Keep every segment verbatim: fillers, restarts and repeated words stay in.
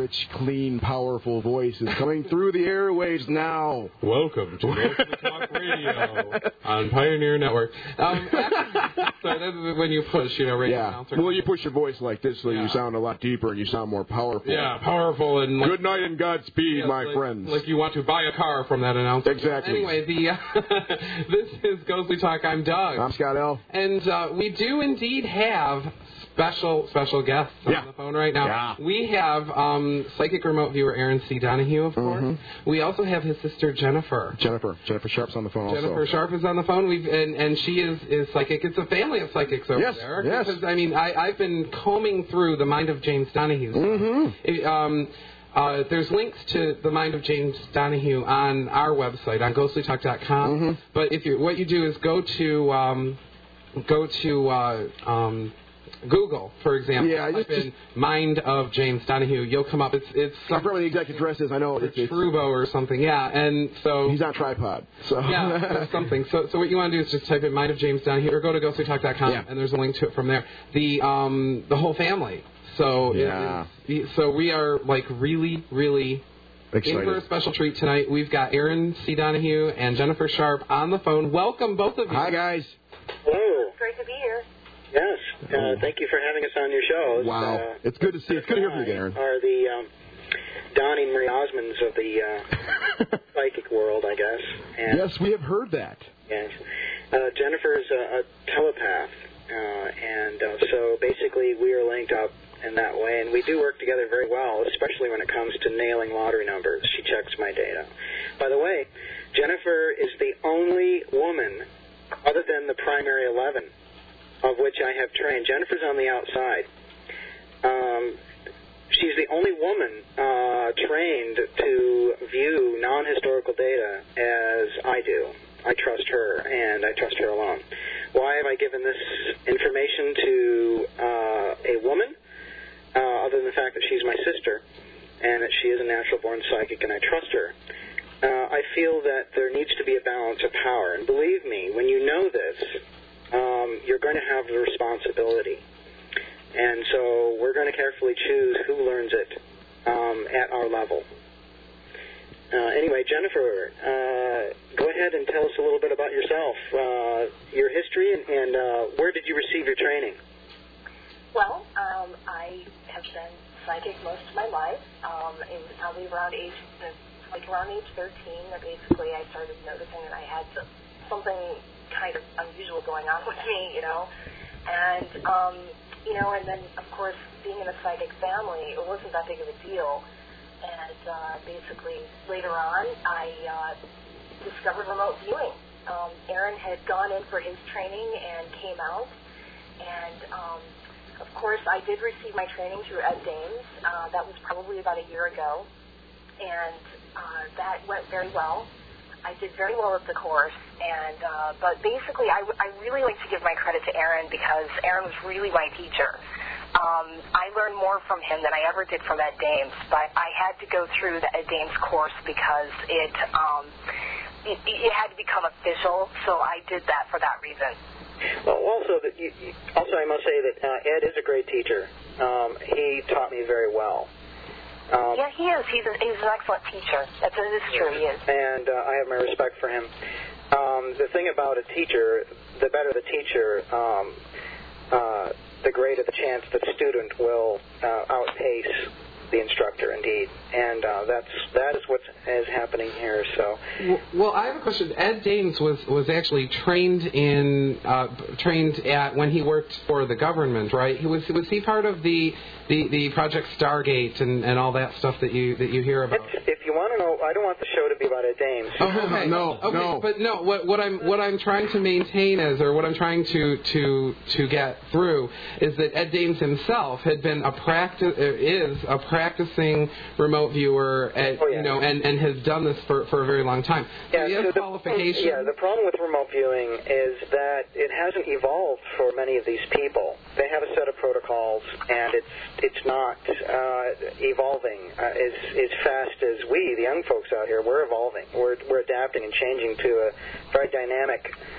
rich, clean, powerful voice is coming through the airwaves now. Welcome to Mostly Talk Radio on Pioneer Network. Um, actually, so this is when you push, you know, radio yeah. announcer. Well, you push your voice like this so yeah. you sound a lot deeper and you sound more powerful. Yeah, powerful and... Like, good night and Godspeed, yeah, my like, friends. Like you want to buy a car from that announcer. Exactly. Anyway, the uh, this is Ghostly Talk. I'm Doug. I'm Scott L. And uh, we do indeed have special special guests yeah. on the phone right now. Yeah. We have um, psychic remote viewer Aaron C. Donahue, of course. Mm-hmm. We also have his sister Jennifer. Jennifer. Jennifer Sharp's on the phone Jennifer also. Sharp is on the phone. We've and, and she is, is psychic. It's a family of psychics over yes. there. Yes. Because, I mean, I, I've been combing through the mind of James Donahue. Mm-hmm. It, um, Uh, there's links to the Mind of James Donahue on our website on ghostly talk dot com. Mm-hmm. But if you what you do is go to um, go to uh, um, Google, for example. Yeah, type in Mind of James Donahue. You'll come up. It's it's I forget what the exact address is. I know it's, it's Trubo or something. Yeah, and so he's on tripod. So yeah, or something. So so what you want to do is just type in Mind of James Donahue or go to ghostly talk dot com yeah. and there's a link to it from there. The um the whole family. So yeah. it, so we are like really, really excited. in for a special treat tonight. We've got Aaron C. Donahue and Jennifer Sharp on the phone. Welcome, both of you. Hi, guys. Hello. Great to be here. Yes. Uh, thank you for having us on your show. Wow. Uh, it's good to see. It's good to hear from you again, Aaron. Are the um, Donnie Marie Osmonds of the uh, psychic world, I guess. And yes, we have heard that. Yes. Uh, Jennifer is a, a telepath, uh, and uh, so basically we are linked up in that way, and we do work together very well, especially when it comes to nailing lottery numbers. She checks my data. By the way, Jennifer is the only woman, other than the primary eleven, of which I have trained. Jennifer's on the outside. Um, she's the only woman uh, trained to view non-historical data as I do. I trust her, and I trust her alone. Why have I given this information to uh, a woman? Uh, other than the fact that she's my sister and that she is a natural-born psychic and I trust her. Uh, I feel that there needs to be a balance of power. And believe me, when you know this, um, you're going to have the responsibility. And so we're going to carefully choose who learns it um, at our level. Uh, anyway, Jennifer, uh, go ahead and tell us a little bit about yourself, uh, your history, and, and uh, where did you receive your training? Well, um, I have been psychic most of my life. Um, it was probably around age, like around age thirteen, that basically I started noticing that I had something kind of unusual going on with me, you know. And, um, you know, and then, of course, being in a psychic family, it wasn't that big of a deal. And uh, basically, later on, I uh, discovered remote viewing. Um, Aaron had gone in for his training and came out, and um, of course, I did receive my training through Ed Dames. Uh, that was probably about a year ago, and uh, that went very well. I did very well with the course, and uh, but basically, I, w- I really like to give my credit to Aaron because Aaron was really my teacher. Um, I learned more from him than I ever did from Ed Dames, but I had to go through the Ed Dames course because it, um, it, it had to become official, so I did that for that reason. Well, also, that you, you, also I must say that uh, Ed is a great teacher. Um, he taught me very well. Um, yeah, he is. He's, a, he's an excellent teacher. That's it is true. He is. And uh, I have my respect for him. Um, the thing about a teacher, the better the teacher, um, uh, the greater the chance that the student will uh, outpace the instructor, indeed. And uh, that's that is what is happening here. So, well, I have a question. Ed Dames was, was actually trained in uh, trained at when he worked for the government, right? He was was he part of the the, the Project Stargate and, and all that stuff that you that you hear about? It's, if you want to know, I don't want the show to be about Ed Dames. Oh, okay. no, okay. no. But no, what what I'm what I'm trying to maintain is, or what I'm trying to to to get through is that Ed Dames himself had been a practice is a practicing remote viewer, at, oh, yeah. you know, and, and has done this for, for a very long time. So yeah, he has so the, qualifications. Yeah, the problem with remote viewing is that it hasn't evolved for many of these people. They have a set of protocols, and it's it's not uh, evolving uh, as as fast as we, the young folks out here, we're evolving. We're we're adapting and changing to a very dynamic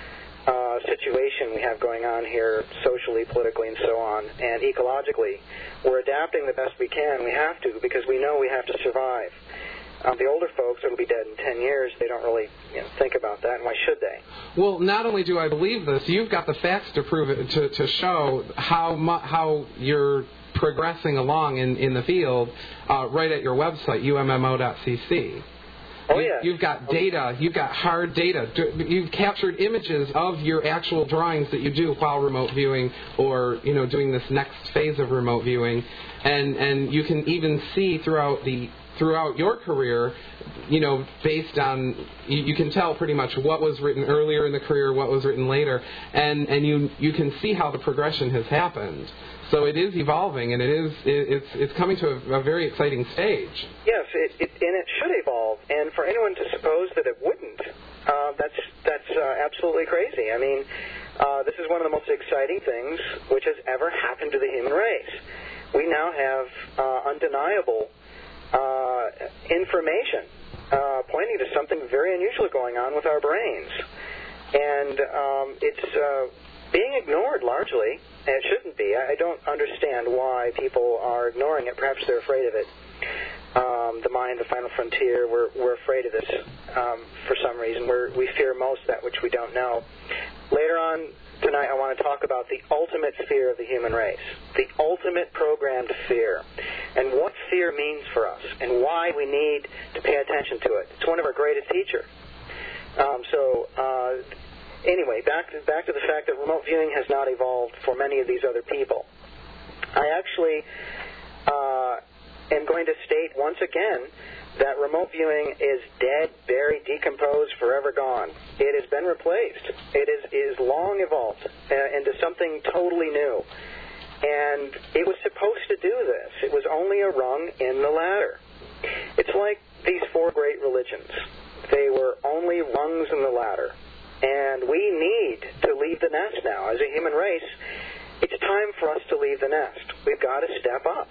uh, situation we have going on here socially, politically, and so on, and ecologically. We're adapting the best we can. We have to because we know we have to survive. Um, the older folks that'll be dead in ten years, they don't really you know, think about that, and why should they? Well, not only do I believe this, you've got the facts to prove it, to, to show how mu- how you're progressing along in, in the field uh, right at your website, U M M O dot C C. Oh, you, yeah. You've got data. You've got hard data. You've captured images of your actual drawings that you do while remote viewing or, you know, doing this next phase of remote viewing. And, and you can even see throughout the throughout your career, you know, based on, you, you can tell pretty much what was written earlier in the career, what was written later, and, and you you can see how the progression has happened. So it is evolving, and it is it, it's it's coming to a, a very exciting stage. Yes, it, it, and it should evolve. And for anyone to suppose that it wouldn't, uh, that's that's uh, absolutely crazy. I mean, uh, this is one of the most exciting things which has ever happened to the human race. We now have uh, undeniable uh, information uh, pointing to something very unusual going on with our brains, and um, it's uh, being ignored largely. And it shouldn't be. I don't understand why people are ignoring it. Perhaps they're afraid of it. Um, the mind, the final frontier, we're, we're afraid of this um, for some reason. We're, we fear most that which we don't know. Later on tonight, I want to talk about the ultimate fear of the human race, the ultimate programmed fear, and what fear means for us, and why we need to pay attention to it. It's one of our greatest teachers. Um, so... Uh, Anyway, back to, back to the fact that remote viewing has not evolved for many of these other people. I actually uh, am going to state once again that remote viewing is dead, buried, decomposed, forever gone. It has been replaced. It is, is long evolved uh, into something totally new. And it was supposed to do this. It was only a rung in the ladder. It's like these four great religions. They were only rungs in the ladder. And we need to leave the nest now. As a human race, it's time for us to leave the nest. We've got to step up.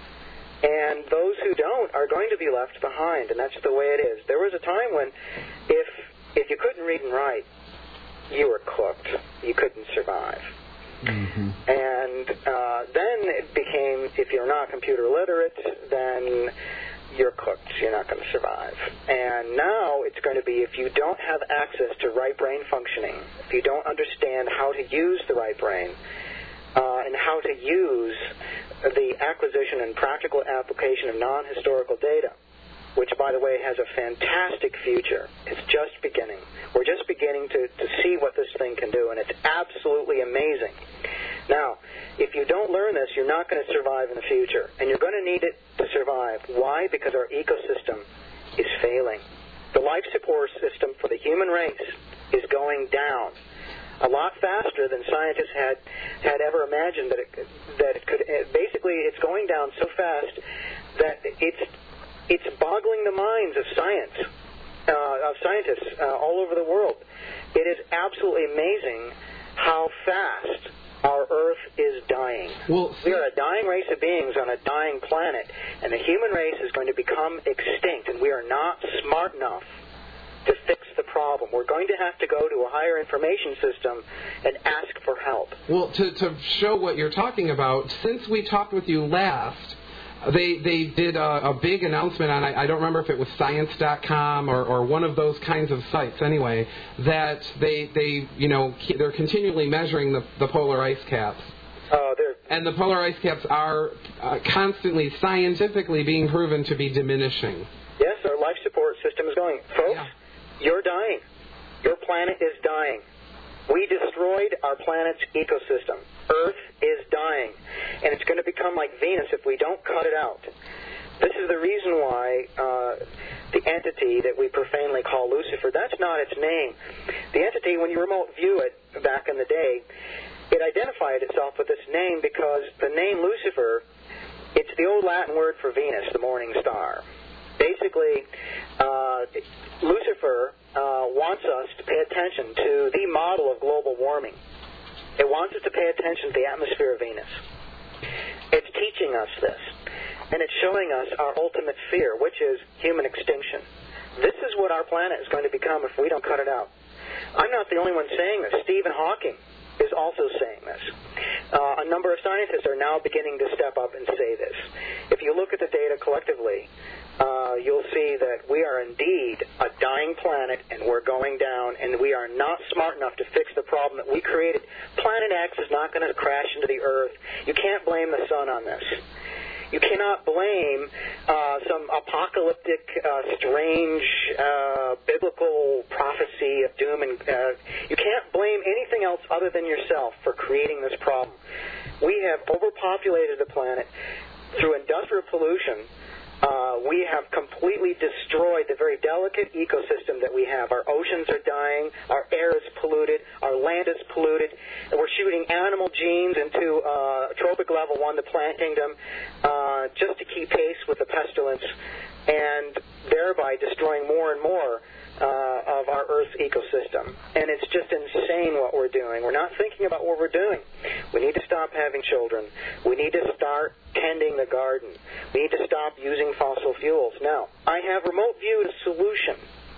And those who don't are going to be left behind, and that's the way it is. There was a time when if if you couldn't read and write, you were cooked. You couldn't survive. Mm-hmm. And uh, then it became, if you're not computer literate, then you're cooked. You're not going to survive. And now it's going to be if you don't have access to right brain functioning, if you don't understand how to use the right brain, uh, and how to use the acquisition and practical application of non-historical data, which, by the way, has a fantastic future. It's just beginning. We're just beginning to, to see what this thing can do, and it's absolutely amazing. Now, if you don't learn this, you're not going to survive in the future, and you're going to need it to survive. Why? Because our ecosystem is failing. The life support system for the human race is going down a lot faster than scientists had had ever imagined that it could, that it could. Basically, it's going down so fast that it's it's boggling the minds of science, uh, of scientists uh, all over the world. It is absolutely amazing how fast our Earth is dying. Well, we are a dying race of beings on a dying planet, and the human race is going to become extinct, and we are not smart enough to fix the problem. We're going to have to go to a higher information system and ask for help. Well, to, to show what you're talking about, since we talked with you last, They they did a, a big announcement on, I, I don't remember if it was science dot com or, or one of those kinds of sites anyway, that they, they you know, they're continually measuring the, the polar ice caps. Uh, they're and the polar ice caps are uh, constantly, scientifically being proven to be diminishing. Yes, our life support system is going. Folks, yeah. You're dying. Your planet is dying. We destroyed our planet's ecosystem. Earth is dying, and it's going to become like Venus if we don't cut it out. This is the reason why uh, the entity that we profanely call Lucifer, that's not its name. The entity, when you remote view it back in the day, it identified itself with this name because the name Lucifer, it's the old Latin word for Venus, the morning star. Basically, uh, Lucifer uh, wants us to pay attention to the model of global warming. It wants us to pay attention to the atmosphere of Venus. It's teaching us this, and it's showing us our ultimate fear, which is human extinction. This is what our planet is going to become if we don't cut it out. I'm not the only one saying this. Stephen Hawking is also saying this. Uh, a number of scientists are now beginning to step up and say this. If you look at the data collectively, uh, you'll see that we are indeed a dying planet, and we're going down, and we are not smart enough to fix the problem that we created. Planet X is not going to crash into the Earth. You can't blame the sun on this. You cannot blame uh, some apocalyptic, uh, strange, uh, biblical prophecy of doom, and uh, you can't blame anything else other than yourself for creating this problem. We have overpopulated the planet through industrial pollution. Uh, we have completely destroyed the very delicate ecosystem that we have. Our oceans are dying, our air is polluted, our land is polluted, and we're shooting animal genes into uh, tropic level one, the plant kingdom, uh, just to keep pace with the pestilence, and thereby destroying more and more uh, of our Earth's ecosystem. And it's just insane what we're doing. We're not thinking about what we're doing. We need to stop having children. We need to start tending the garden. We need to stop using fossil fuels. Now, I have remote viewed a solution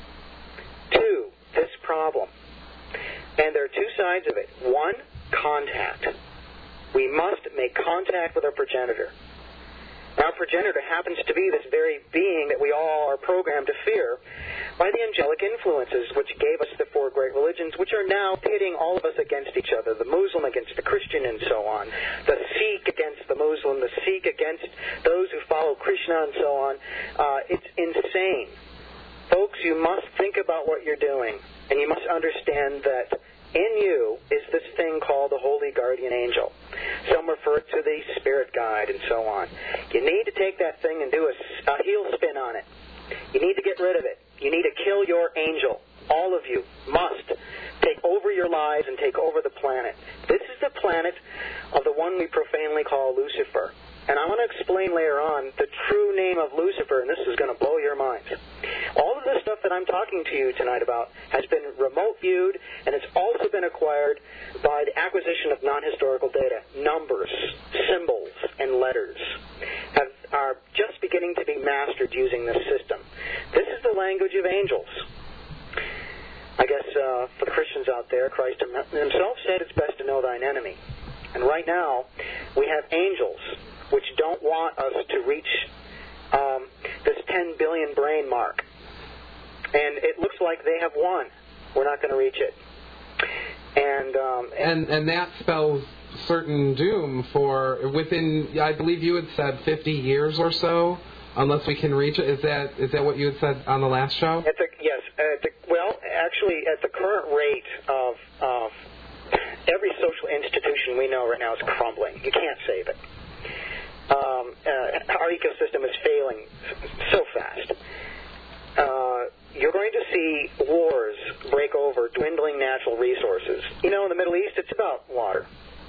to this problem. And there are two sides of it. One, contact. We must make contact with our progenitor. Our progenitor happens to be this very being that we all are programmed to fear by the angelic influences which gave us the four great religions, which are now pitting all of us against each other, the Muslim against the Christian and so on, the Sikh against the Muslim, the Sikh against those who follow Krishna and so on. Uh, it's insane. Folks, you must think about what you're doing, and you must understand that in you is this thing called the Holy Guardian Angel. Some refer to the Spirit Guide and so on. You need to take that thing and do a, a heel spin on it. You need to get rid of it. You need to kill your angel. All of you must take over your lives and take over the planet. This is the planet of the one we profanely call Lucifer. And I want to explain later on the true name of Lucifer, and this is going to blow your minds. All of this stuff that I'm talking to you tonight about has been remote viewed, and it's also been acquired by the acquisition of non-historical data. Numbers, symbols, and letters have, are just beginning to be mastered using this system. This is the language of angels. I guess uh, for the Christians out there, Christ himself said it's best to know thine enemy. And right now, we have angels which don't want us to reach um, this ten billion brain mark. And it looks like they have won. We're not going to reach it. And, um, and and that spells certain doom for within, I believe you had said fifty years or so, unless we can reach it. Is that is that what you had said on the last show? At the, yes. At the, well, actually, at the current rate of, of every social institution we know right now is crumbling. You can't save it. Um, uh, our ecosystem is failing so fast. Uh, you're going to see wars break over dwindling natural resources. You know, in the Middle East, it's about water.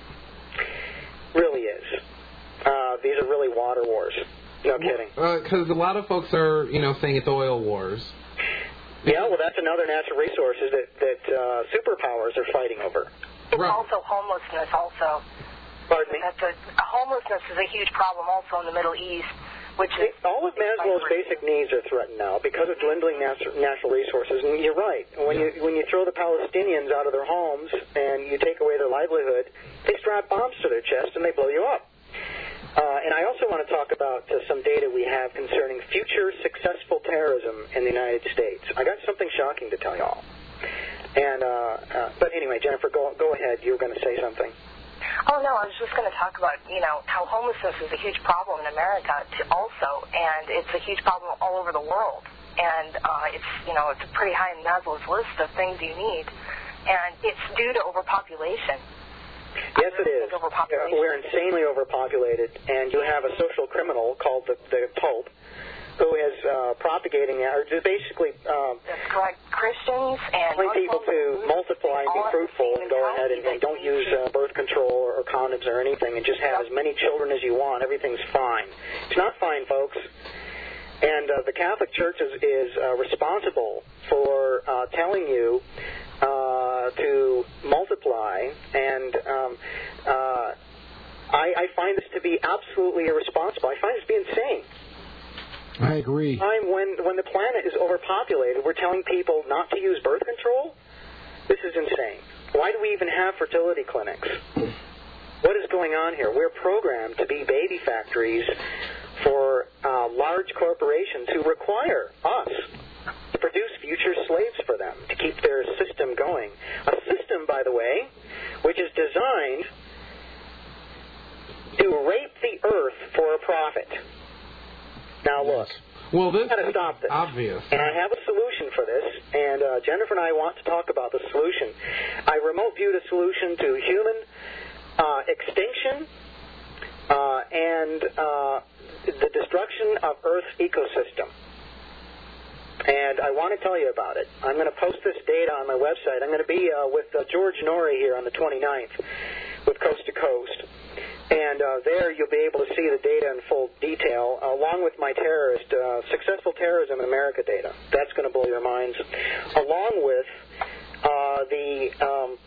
Really is. Uh, these are really water wars. No kidding. Because uh, a lot of folks are, you know, saying it's oil wars. Yeah, well, that's another natural resources that, that uh, superpowers are fighting over. It's right. Also homelessness also. Pardon me? That's a, homelessness is a huge problem also in the Middle East, which is... All of Maslow's basic needs are threatened now because of dwindling natu- natural resources. And you're right. When you when you throw the Palestinians out of their homes and you take away their livelihood, they strap bombs to their chest and they blow you up. Uh, and I also want to talk about uh, some data we have concerning future successful terrorism in the United States. I got something shocking to tell you all. And uh, uh, but anyway, Jennifer, go go ahead. You were going to say something. Oh, no, I was just going to talk about, you know, how homelessness is a huge problem in America also, and it's a huge problem all over the world. And uh, it's, you know, it's pretty high in Maslow's list of things you need. And it's due to overpopulation. Yes, it is. Overpopulation. We're insanely overpopulated, and you have a social criminal called the, the Pope, who is uh, propagating, or basically... Um, That's correct. Christians and... telling people to multiply and be fruitful and go ahead and, and don't use uh, birth control or, or condoms or anything and just have as many children as you want. Everything's fine. It's not fine, folks. And uh, the Catholic Church is, is uh, responsible for uh, telling you uh, to multiply, and um, uh, I, I find this to be absolutely irresponsible. I find this to be insane. I agree. Time when when the planet is overpopulated, we're telling people not to use birth control. This is insane. Why do we even have fertility clinics? What is going on here? We're programmed to be baby factories for uh, large corporations who require us to produce future slaves for them, to keep their system going. A system, by the way, which is designed to rape the earth for a profit. Now look, well, this we've got to is stop this. obvious. And I have a solution for this, and uh, Jennifer and I want to talk about the solution. I remote view the solution to human uh, extinction uh, and uh, the destruction of Earth's ecosystem. And I want to tell you about it. I'm going to post this data on my website. I'm going to be uh, with uh, George Norrie here on the twenty-ninth with Coast to Coast. And uh, there you'll be able to see the data in full detail, along with my terrorist, uh, Successful Terrorism in America data. That's going to blow your minds. Along with uh, the um,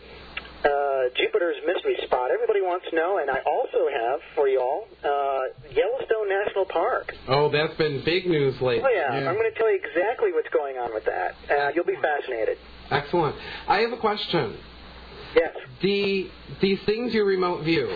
uh, Jupiter's Mystery Spot. Everybody wants to know, and I also have for you all uh, Yellowstone National Park. Oh, that's been big news lately. Oh, yeah. yeah. I'm going to tell you exactly what's going on with that. Uh, you'll be fascinated. Excellent. I have a question. Yes. The These things you remote view,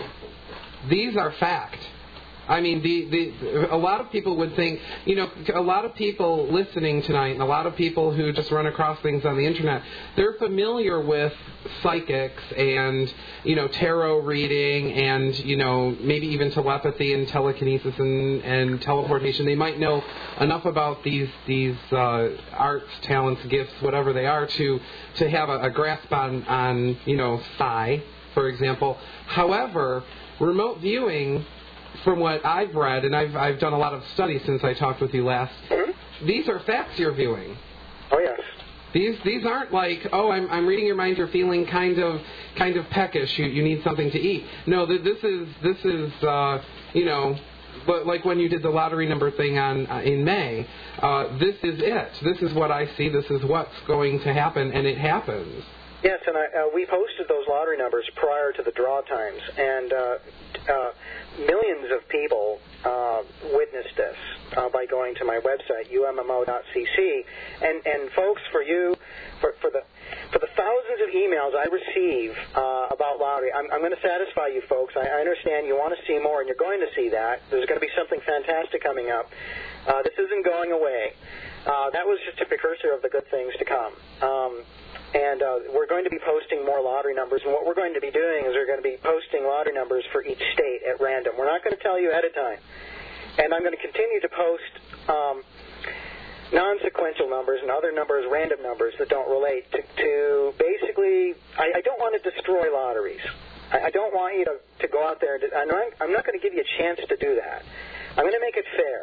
these are fact. I mean, the, the a lot of people would think, you know, a lot of people listening tonight and a lot of people who just run across things on the Internet, they're familiar with psychics and, you know, tarot reading and, you know, maybe even telepathy and telekinesis and, and teleportation. They might know enough about these these uh, arts, talents, gifts, whatever they are, to to have a, a grasp on, on, you know, psi, for example. However, remote viewing, from what I've read, and I've I've done a lot of studies since I talked with you last, mm-hmm. these are facts you're viewing. Oh, yes. These these aren't like, oh, I'm I'm reading your mind. You're feeling kind of kind of peckish. You you need something to eat. No, th- this is this is uh, you know, but like when you did the lottery number thing on uh, in May. Uh, this is it. This is what I see. This is what's going to happen, and it happens. Yes, and I, uh, we posted those lottery numbers prior to the draw times, and uh, uh, millions of people uh, witnessed this uh, by going to my website, U M M O dot C C. And, and folks, for you, for, for the for the thousands of emails I receive uh, about lottery, I'm, I'm going to satisfy you folks. I, I understand you want to see more, and you're going to see that. There's going to be something fantastic coming up. Uh, this isn't going away. Uh, that was just a precursor of the good things to come. Um, And uh, we're going to be posting more lottery numbers. And what we're going to be doing is we're going to be posting lottery numbers for each state at random. We're not going to tell you ahead of time. And I'm going to continue to post um, non-sequential numbers and other numbers, random numbers that don't relate to, to basically, I, I don't want to destroy lotteries. I, I don't want you to, to go out there. And I'm not, I'm not going to give you a chance to do that. I'm going to make it fair.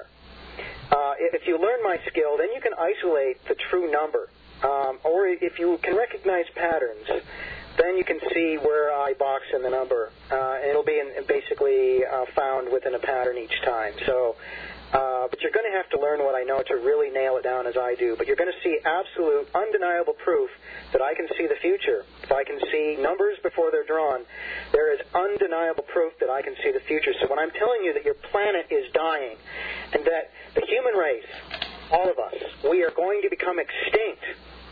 Uh, if you learn my skill, then you can isolate the true number. Um, or if you can recognize patterns, then you can see where I box in the number. Uh, and it'll be in, basically uh, found within a pattern each time. So, uh, but you're going to have to learn what I know to really nail it down as I do. But you're going to see absolute, undeniable proof that I can see the future. If I can see numbers before they're drawn, there is undeniable proof that I can see the future. So when I'm telling you that your planet is dying and that the human race, all of us, we are going to become extinct,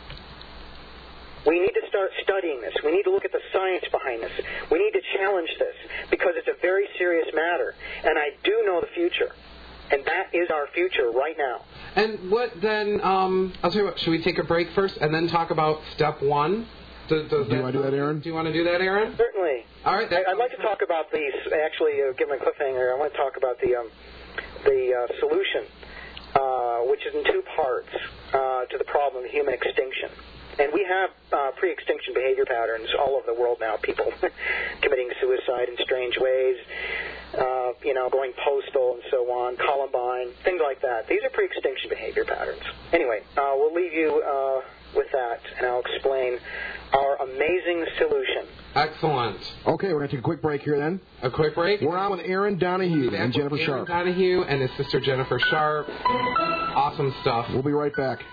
we need to start studying this. We need to look at the science behind this. We need to challenge this because it's a very serious matter. And I do know the future. And that is our future right now. And what then, um, I'll tell you what, should we take a break first and then talk about step one? Does, does do you want to do that, Aaron? Do you want to do that, Aaron? Certainly. All right. I, I'd like to talk about these, actually, uh, give my cliffhanger. I want to talk about the, um, the uh, solution, uh, which is in two parts uh, to the problem of human extinction. And we have uh, pre-extinction behavior patterns all over the world now. People committing suicide in strange ways, uh, you know, going postal and so on, Columbine, things like that. These are pre-extinction behavior patterns. Anyway, uh, we'll leave you uh, with that, and I'll explain our amazing solution. Excellent. Okay, we're going to take a quick break here then. A quick break? We're on with Aaron Donahue and Jennifer Aaron Sharp. Donahue and his sister Jennifer Sharp. Awesome stuff. We'll be right back.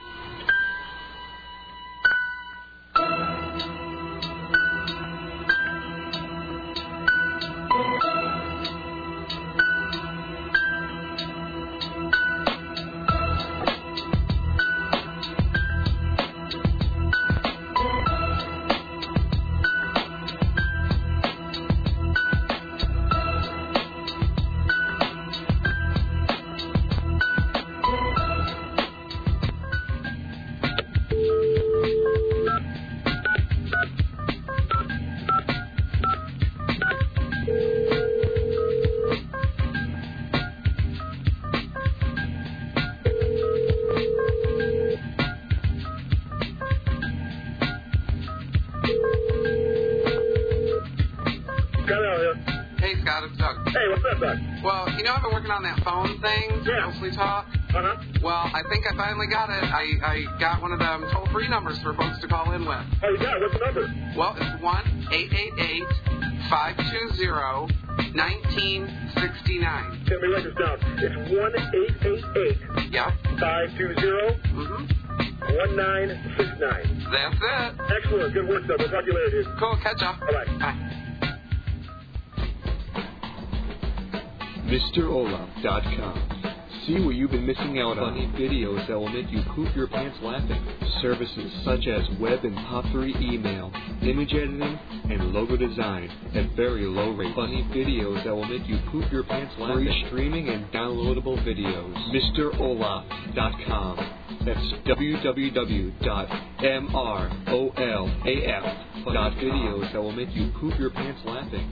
that back? Well, you know I've been working on that phone thing, Yeah. Mostly Talk. Uh-huh. Well, I think I finally got it. I, I got one of them toll-free numbers for folks to call in with. Oh, you got it. What's the number? Well, it's one eight eight eight, five two zero, one nine six nine. Let me write this down. It's one eight eight eight, Yeah. five two zero, Mm-hmm. one nine six nine. That's it. Excellent. Good work, sir. We'll talk to you later, dude. Cool. Catch ya. Bye-bye. Bye. Mister Olaf dot com. See what you've been missing out on. Funny videos that will make you poop your pants laughing. Services such as web and pop three email, image editing, and logo design at very low rate. Funny videos that will make you poop your pants laughing. Free streaming and downloadable videos. Mister Olaf dot com. That's w w w dot molaf dot videos that will make you poop your pants laughing.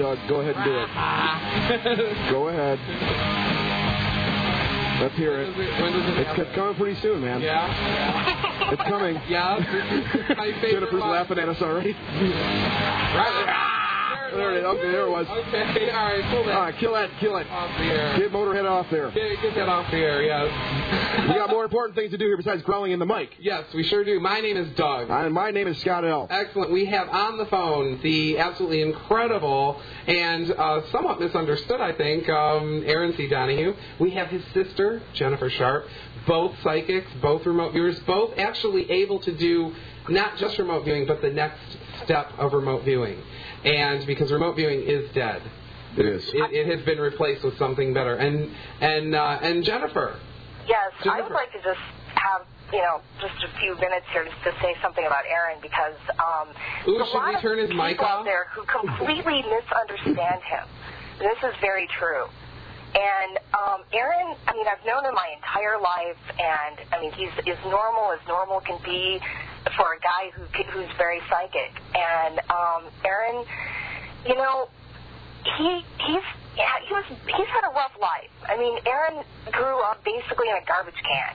Doug. Go ahead and do it. Go ahead. Let's hear it. When does it, when does it it's, it's coming pretty soon, man. Yeah. It's coming. Yeah. This is my favorite Jennifer's one. laughing at us already. Right. There it is. Okay, there it was. Okay, all right, pull that. All right, kill that, kill it. Off the air. Get Motorhead off there. Get, get that off the air, yes. We got more important things to do here besides growling in the mic. Yes, we sure do. My name is Doug. And my name is Scott L. Excellent. We have on the phone the absolutely incredible and uh, somewhat misunderstood, I think, um, Aaron C. Donahue. We have his sister, Jennifer Sharp, both psychics, both remote viewers, both actually able to do not just remote viewing, but the next step of remote viewing. And because remote viewing is dead. It is. It, it has been replaced with something better. And and uh, and Jennifer. Yes, Jennifer. I would like to just have, you know, just a few minutes here just to say something about Aaron because um, Ooh, there's a should lot we turn of his mic people off? out there who completely misunderstand him. This is very true. And um, Aaron, I mean, I've known him my entire life, and I mean, he's as normal as normal can be for a guy who who's very psychic. And um, Aaron, you know, he he's yeah, he was he's had a rough life. I mean, Aaron grew up basically in a garbage can,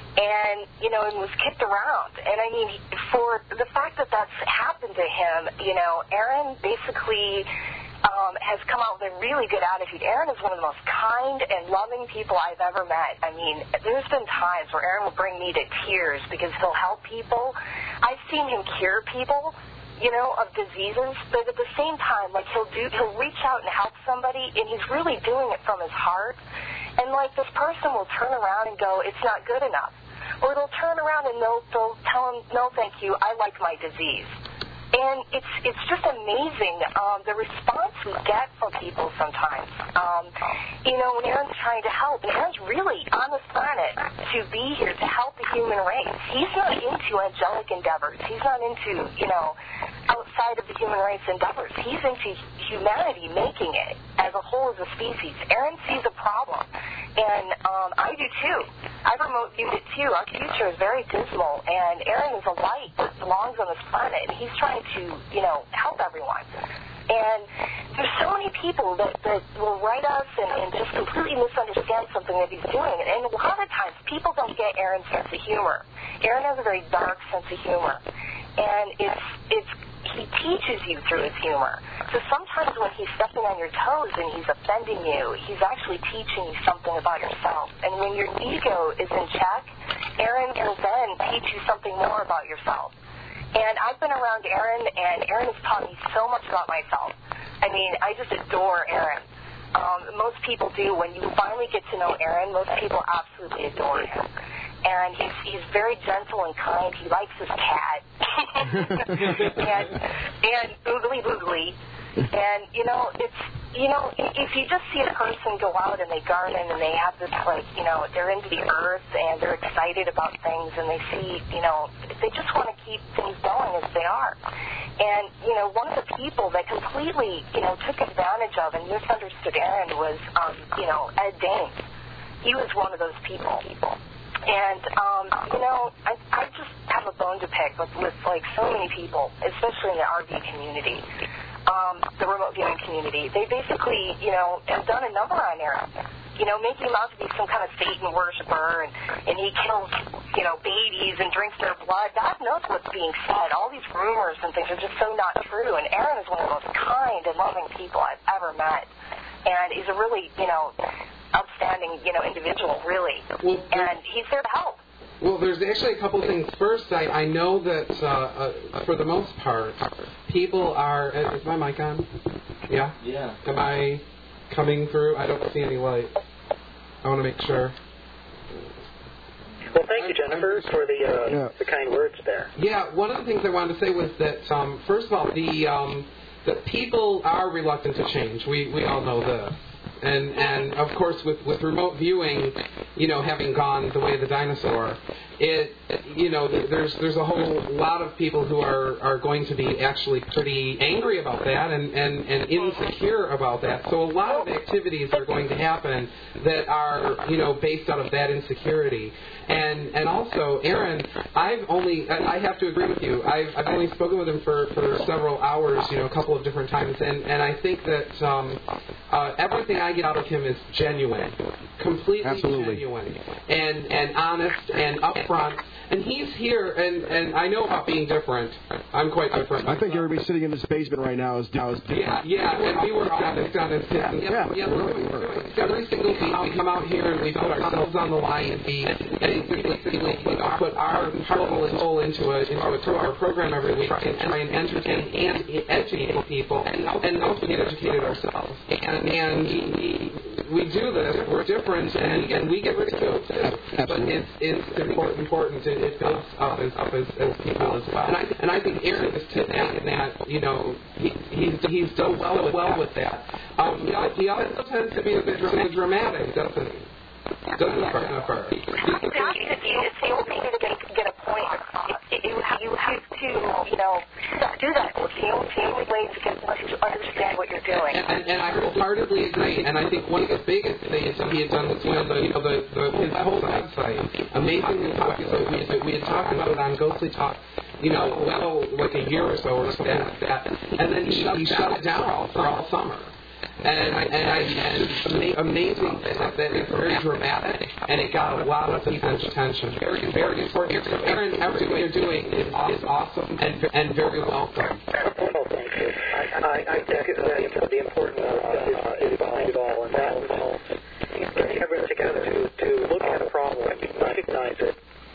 and you know, and was kicked around. And I mean, for the fact that that's happened to him, you know, Aaron basically. Um, has come out with a really good attitude. Aaron is one of the most kind and loving people I've ever met. I mean, there's been times where Aaron will bring me to tears because he'll help people. I've seen him cure people, you know, of diseases, but at the same time, like, he'll do, he'll reach out and help somebody, and he's really doing it from his heart. And, like, this person will turn around and go, it's not good enough. Or they'll turn around and they'll, they'll tell him, no, thank you, I like my disease. And it's it's just amazing um, the response we get from people sometimes. Um, you know, when Aaron's trying to help, and Aaron's really on this planet to be here to help the human race. He's not into angelic endeavors. He's not into, you know, outside of the human race endeavors. He's into humanity making it as a whole as a species. Aaron sees a problem, and um, I do too. I remote viewed it too. Our future is very dismal, and Aaron is a light that belongs on this planet, and he's trying to, you know, help everyone. And there's so many people that, that will write us and, and just completely misunderstand something that he's doing. And a lot of times people don't get Aaron's sense of humor. Aaron has a very dark sense of humor. And it's it's he teaches you through his humor. So sometimes when he's stepping on your toes and he's offending you, he's actually teaching you something about yourself. And when your ego is in check, Aaron will then teach you something more about yourself. And I've been around Aaron, and Aaron has taught me so much about myself. I mean, I just adore Aaron. Um, most people do. When you finally get to know Aaron, most people absolutely adore him. And he's he's very gentle and kind. He likes his cat. and and oogly boogly. And, you know, it's, you know, if you just see a person go out and they garden and they have this, like, you know, they're into the earth and they're excited about things and they see, you know, they just want to keep things going as they are. And, you know, one of the people that completely, you know, took advantage of and misunderstood Aaron was, um, you know, Ed Dames. He was one of those people. And, um, you know, I, I just have a bone to pick with, with, like, so many people, especially in the R V community. Um, the remote viewing community. They basically, you know, have done a number on Aaron. You know, making him out to be some kind of Satan worshiper, and, and he kills, you know, babies and drinks their blood. God knows what's being said. All these rumors and things are just so not true. And Aaron is one of the most kind and loving people I've ever met. And he's a really, you know, outstanding, you know, individual, really. Well, and he's there to help. Well, there's actually a couple things. First, I, I know that uh, uh, for the most part, people are... Is my mic on? Yeah? Yeah. Am I coming through? I don't see any light. I want to make sure. Well, thank you, Jennifer, for the uh, Yeah. the kind words there. Yeah, one of the things I wanted to say was that, um, first of all, the um, that people are reluctant to change. We we all know this. And, and of course, with, with remote viewing, you know, having gone the way of the dinosaur, it, you know, there's there's a whole lot of people who are, are going to be actually pretty angry about that and, and, and insecure about that. So a lot of activities are going to happen that are, you know, based out of that insecurity. And and also, Aaron, I've only, I have to agree with you, I've, I've only spoken with him for, for several hours, you know, a couple of different times, and, and I think that um, uh, everything I get out of him is genuine, completely Absolutely. genuine, and, and honest and upfront. And he's here, and, and I know about being different. I'm quite different. I think everybody sitting in this basement right now is now is Yeah, yeah, and we were honest on this. Yeah, yeah, yeah, really were. Every single week we come out here and we put ourselves on the line and we basically put our, put our heart and soul into it, into it, to our program every week and try and entertain and educate people and also get educated ourselves. And, and we, we do this. We're different, and, and we get ridiculed too. But it's it's important important. It, it builds up as up as, as people as well. And I and I think Aaron is to that and that you know he he's he's done well well with that. Um, he also tends to be a bit dramatic, doesn't he? Doesn't he? Jennifer? It's the only thing to get, get a point across. You have, you have to, you know, do that. It's the only, the only way to get to understand what you're doing. And, and, and I wholeheartedly agree. And I think one of the biggest things that he had done was, you know, the, you know, the, the his whole website, amazingly popular. We had, we had talked about it on Ghostly Talk, you know, well, like a year or so or something like that. And then he shut, he shut it down for all summer. And, and, I, and amazing that it's very dramatic, and it got a lot of people's attention. Very, very important. So Aaron, everything you're doing is, is awesome and and very welcome. Well, thank you. I, I, I think that the importance uh, is, is behind it all, and that was getting everyone together to, to look at a problem, recognize it,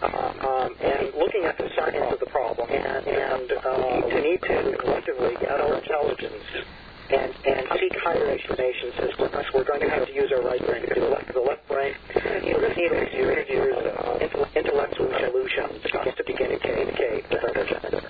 um, and looking at the science of the problem, and, and uh, we need to collectively get our intelligence and, and seek higher explanation systems. We're going to have to use our right brain to the left of the left brain. We're going to need to use, use uh, intellectual solutions to begin to communicate with our agenda.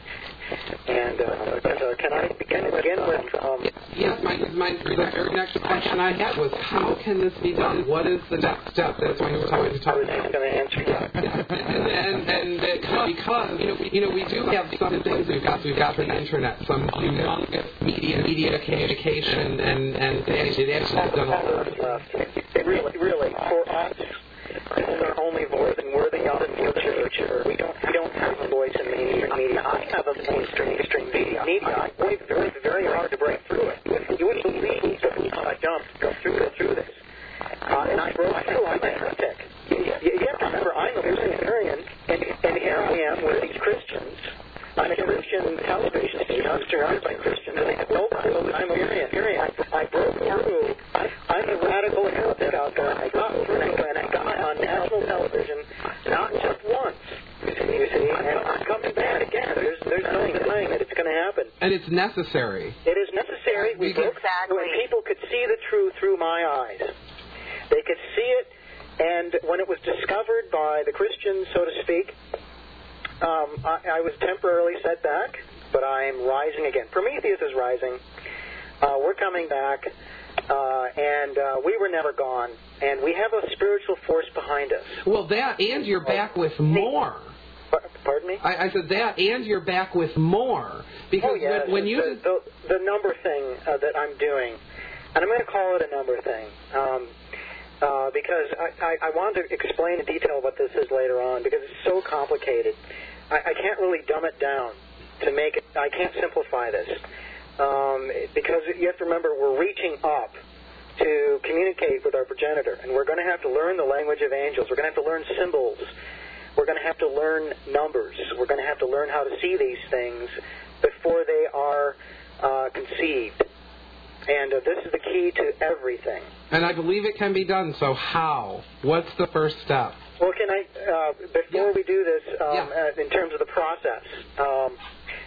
And uh, but, uh, can I begin, begin with... Um, yes, my, my, the very next question I had was, how can this be done? What is the next step that's going to talk to I was going to answer that. and and, and uh, because, you know, we, you know, we do have some things we've got. We've got the internet, some humongous media, media communication, and, and they actually, they actually have done a lot. Really, really, for us, this is our only voice, and we're the young future. We don't, we don't have a voice in the media. I have a mainstream, mainstream media. Media, I believe it's very, very hard to break through it. You wouldn't believe how I jumped go through, go through this. Uh, and I broke through. I'm a heretic. You, you have to remember, I'm a Luciferian, and, and here I am with these Christians. I'm a Christian television station. I'm surrounded by Christians, and they have no clue that I'm a Luciferian. I, I broke through. I, I'm a radical heretic out there. I got through, and I got on national television, not just once. You see, and I'm coming back again. There's, there's no denying that it's going to happen. And it's necessary. It is necessary. We broke through, and people could see the truth through my eyes. They could see it, and when it was discovered by the Christians, so to speak, um, I, I was temporarily set back, but I'm rising again. Prometheus is rising. Uh, we're coming back, uh, and uh, we were never gone, and we have a spiritual force behind us. Well, that, and you're back with more. Pardon me? I, I said that, and you're back with more. Because oh, yes. when, when you... The, the, the number thing uh, that I'm doing, and I'm going to call it a number thing, um, uh, because I, I, I wanted to explain in detail what this is later on, because it's so complicated. I, I can't really dumb it down to make it... I can't simplify this. Um, because you have to remember, we're reaching up to communicate with our progenitor, and we're going to have to learn the language of angels. We're going to have to learn symbols. We're going to have to learn numbers. We're going to have to learn how to see these things before they are uh, conceived. And uh, this is the key to everything. And I believe it can be done, so how? What's the first step? Well, can I, uh, before yeah. we do this, um, yeah. uh, in terms of the process, um,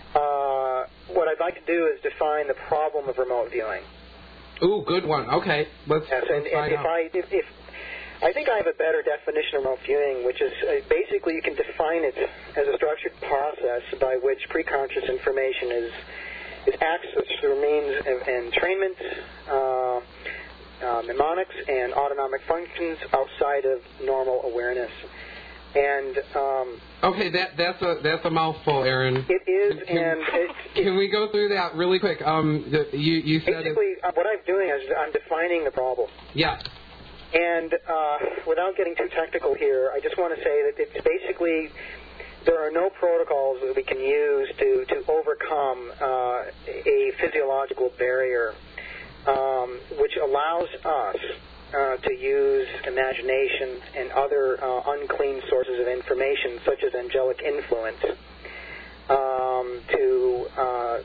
uh, what I'd like to do is define the problem of remote viewing. Ooh, good one. Okay, let's, yes, let's and, find and if out. I, if, if I think I have a better definition of remote viewing, which is uh, basically you can define it as a structured process by which preconscious information is is accessed through means of entrainment, uh, uh, mnemonics, and autonomic functions outside of normal awareness. And um, okay, that that's a that's a mouthful, Aaron. It is, can, and it's, can we go through that really quick? Um, the, you you said basically uh, what I'm doing is I'm defining the problem. Yeah. And uh, without getting too technical here, I just want to say that it's basically there are no protocols that we can use to to overcome uh, a physiological barrier, um, which allows us. Uh, to use imagination and other uh, unclean sources of information, such as angelic influence, um, to uh,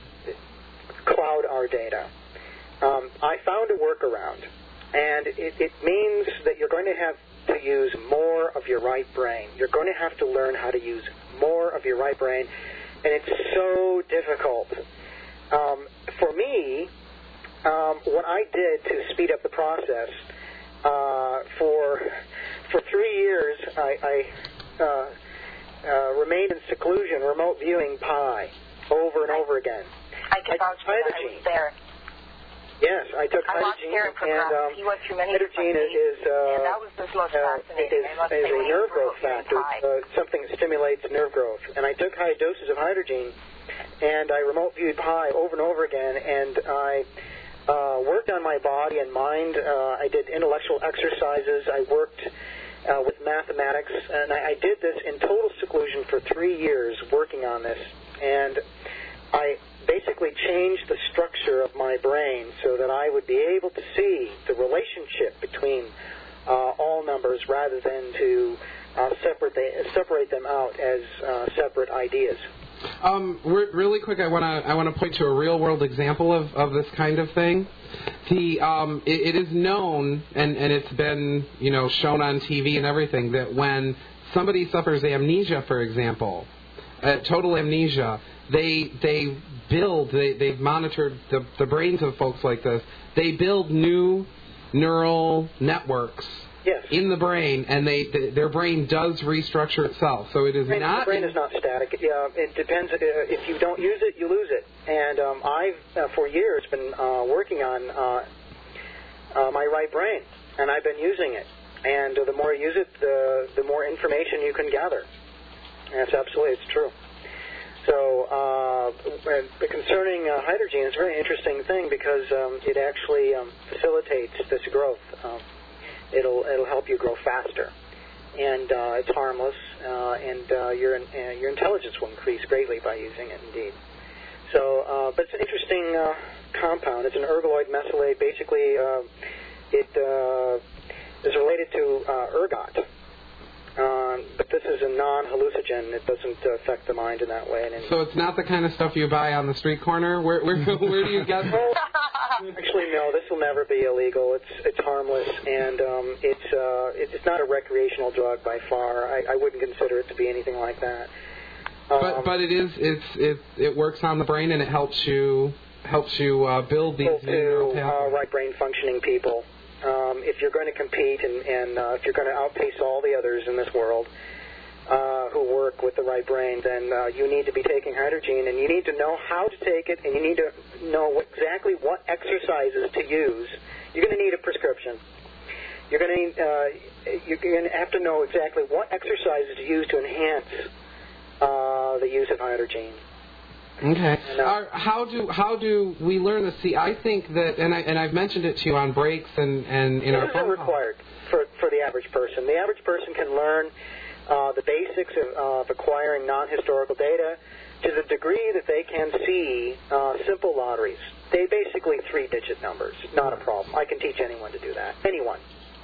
cloud our data. Um, I found a workaround, and it, it means that you're going to have to use more of your right brain. You're going to have to learn how to use more of your right brain, and it's so difficult. Um, for me, um, what I did to speed up the process, Uh, for for three years, I, I uh, uh, remained in seclusion, remote viewing Pi, over and over again. I can vouch for that. I was there. Yes, I took I watched Hydergine, Aaron progress. and um, He went through many Hydergine different is, things. uh, yeah, that was the most uh, fascinating. is, I must is say, a when you nerve were growth viewing factor, Pi. uh, something that stimulates nerve growth. And I took high doses of Hydergine, and I remote viewed Pi over and over again, and I uh, worked on my body and mind. Uh, I did intellectual exercises. I worked uh, with mathematics, and I, I did this in total seclusion for three years working on this. And I basically changed the structure of my brain so that I would be able to see the relationship between uh, all numbers rather than to uh, separate, the, separate them out as uh, separate ideas. Um, really quick, I want to I want to point to a real world example of, of this kind of thing. The um, it, it is known and, and it's been you know shown on T V and everything that when somebody suffers amnesia, for example, uh, total amnesia, they they build they they've monitored the the brains of folks like this. They build new neural networks. Yes. In the brain, and they, they their brain does restructure itself. So it is brain, not. The brain is not static. Uh, it depends. Uh, if you don't use it, you lose it. And um, I've uh, for years been uh, working on uh, uh, my right brain, and I've been using it. And uh, the more you use it, the the more information you can gather. And that's absolutely it's true. So uh, concerning uh, Hydergine, it's a very interesting thing because um, it actually um, facilitates this growth. Um, It'll it'll help you grow faster, and uh, it's harmless, uh, and uh, your uh, your intelligence will increase greatly by using it. Indeed. So, uh, but it's an interesting uh, compound. It's an ergoloid mesylate. Basically, uh, it uh, is related to uh, ergot, um, but this is a non-hallucinogen. It doesn't affect the mind in that way. And so it's not the kind of stuff you buy on the street corner. Where where where do you get it? Actually, no. This will never be illegal. It's it's harmless, and um, it's uh, it's not a recreational drug by far. I, I wouldn't consider it to be anything like that. Um, but but it is it's it it works on the brain and it helps you helps you uh, build these to neural uh, pathways. right brain functioning people. Um, if you're going to compete and, and uh, if you're going to outpace all the others in this world uh, who work with the right brain, then uh, you need to be taking Hydergine, and you need to know how to take it, and you need to know what, exactly what exercises to use. You're going to need a prescription. You're going to need, uh, you're going to have to know exactly what exercises to use to enhance uh, the use of Hydergine. Okay. And, uh, Our, how do how do we learn this? See, I think that, and I and I've mentioned it to you on breaks and and in this our isn't phone required for for the average person. The average person can learn uh, the basics of, of acquiring non-historical data to the degree that they can see uh, simple lotteries. They basically three-digit numbers. Not a problem. I can teach anyone to do that. Anyone.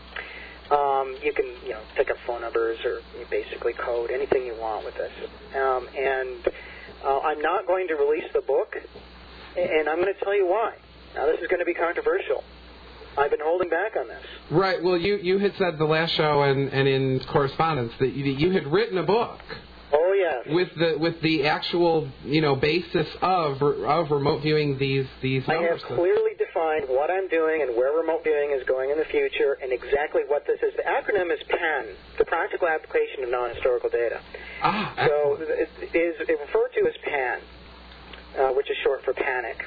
Um, you can, you know, pick up phone numbers or you basically code anything you want with this. Um, and uh, I'm not going to release the book, and I'm going to tell you why. Now, this is going to be controversial. I've been holding back on this. Right. Well, you, you had said the last show and, and in correspondence that you, you had written a book. Oh, yes. With the with the actual you know basis of of remote viewing these these I numbers. have clearly defined what I'm doing and where remote viewing is going in the future and exactly what this is. The acronym is PAN, the Practical Application of Non-Historical Data. Ah, so it is it referred to as PAN. uh, which is short for panic.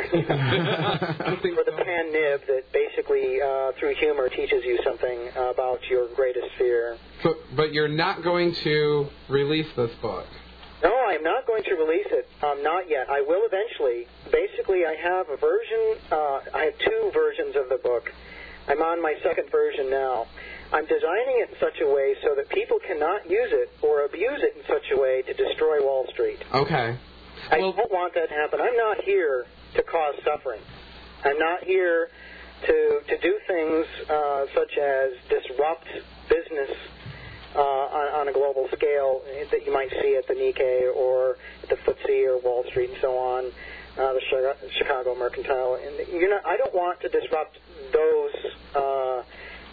For the pan nib that basically, uh, through humor, teaches you something about your greatest fear. So, but you're not going to release this book? No, I'm not going to release it. Um, not yet. I will eventually. Basically, I have a version. Uh, I have two versions of the book. I'm on my second version now. I'm designing it in such a way so that people cannot use it or abuse it in such a way to destroy Wall Street. Okay. I well, don't want that to happen. I'm not here to cause suffering. I'm not here to to do things uh, such as disrupt business uh, on, on a global scale that you might see at the Nikkei or at the F T S E or Wall Street and so on, uh, the Chicago Mercantile. And you're not. I don't want to disrupt those uh,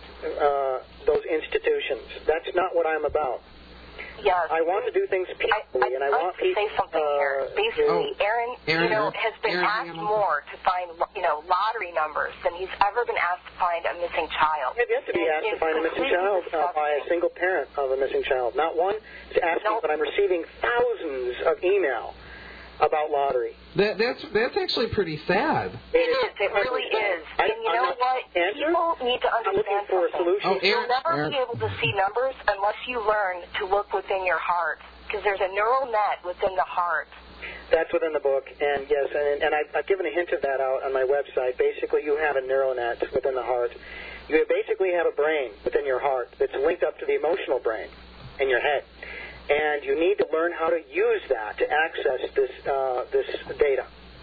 uh, those institutions. That's not what I'm about. Yes. I want to do things peacefully, I, and I like want to people. say something uh, here. Basically, oh, Aaron, Aaron, you know, has been Aaron, asked Aaron, more to find, you know, lottery numbers than he's ever been asked to find a missing child. I've yet to be asked to find a missing child uh, by a single parent of a missing child. Not one to ask me, nope. but I'm receiving thousands of email about lottery. That, that's that's actually pretty sad. It is. It really is. I, And you I'm know not what? answer. People need to I'm looking understand for a something. solution. Oh, Aaron, You'll never Aaron. be able to see numbers unless you learn to look within your heart, because there's a neural net within the heart. That's within the book, and yes, and, and I've, I've given a hint of that out on my website. Basically, you have a neural net within the heart. You basically have a brain within your heart that's linked up to the emotional brain in your head. And you need to learn how to use that to access this uh, this data.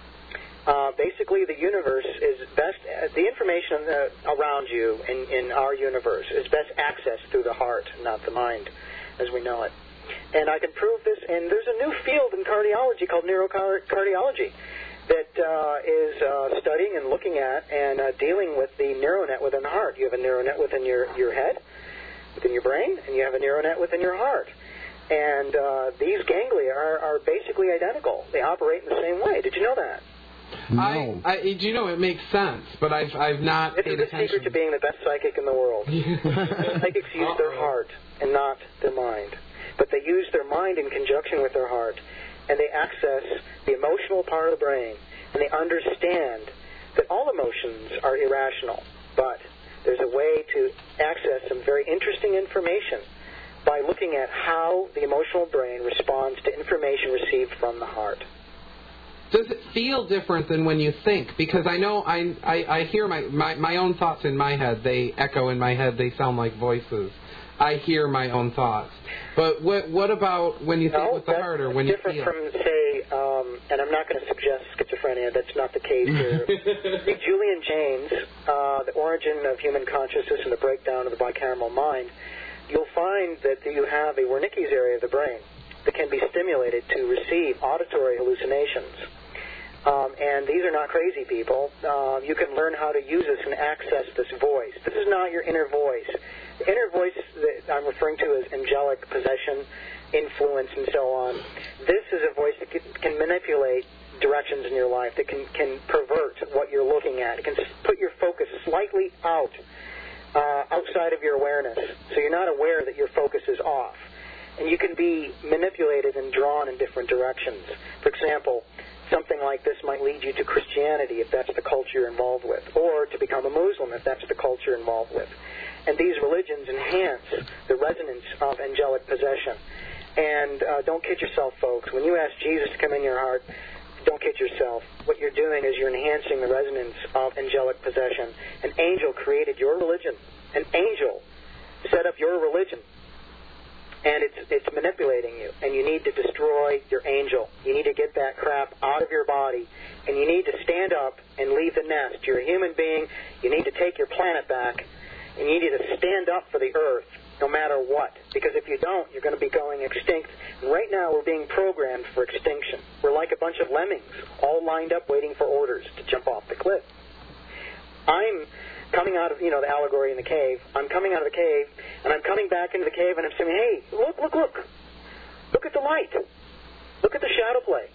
Uh, basically, the universe is best, uh, the information uh, around you in, in our universe is best accessed through the heart, not the mind, as we know it. And I can prove this, and there's a new field in cardiology called neurocardiology that uh, is uh, studying and looking at and uh, dealing with the neural net within the heart. You have a neural net within your, your head, within your brain, and you have a neural net within your heart. And uh, these ganglia are, are basically identical. They operate in the same way. Did you know that? No. I, I, do you know, it makes sense, but I've I've not This paid is the attention. secret to being the best psychic in the world. Psychics use their heart and not their mind. But they use their mind in conjunction with their heart, and they access the emotional part of the brain, and they understand that all emotions are irrational, but there's a way to access some very interesting information by looking at how the emotional brain responds to information received from the heart. Does it feel different than when you think? Because I know I I, I hear my, my, my own thoughts in my head. They echo in my head. They sound like voices. I hear my own thoughts. But what what about when you think no, with the heart or when you feel? Different from, say, um, and I'm not going to suggest schizophrenia. That's not the case here. Read Julian Jaynes, uh, The Origin of Human Consciousness and the Breakdown of the Bicameral Mind. You'll find that you have a Wernicke's area of the brain that can be stimulated to receive auditory hallucinations. Um, and these are not crazy people. Uh, you can learn how to use this and access this voice. This is not your inner voice. The inner voice that I'm referring to as angelic possession, influence, and so on. This is a voice that can, can manipulate directions in your life, that can, can pervert what you're looking at. It can put your focus slightly out, uh, outside of your awareness, so you're not aware that your focus is off. And you can be manipulated and drawn in different directions. For example, something like this might lead you to Christianity if that's the culture you're involved with, or to become a Muslim if that's the culture you're involved with. And these religions enhance the resonance of angelic possession. And uh, don't kid yourself, folks. When you ask Jesus to come in your heart, don't kid yourself. What you're doing is you're enhancing the resonance of angelic possession. An angel created your religion. An angel set up your religion. And it's it's manipulating you, and you need to destroy your angel. You need to get that crap out of your body, and you need to stand up and leave the nest. You're a human being. You need to take your planet back, and you need to stand up for the earth, no matter what. Because if you don't, you're going to be going extinct. And right now, we're being programmed for extinction. We're like a bunch of lemmings, all lined up waiting for orders to jump off the cliff. I'm coming out of, you know, the allegory in the cave. I'm coming out of the cave, and I'm coming back into the cave, and I'm saying, hey, look, look, look. Look at the light. Look at the shadow play.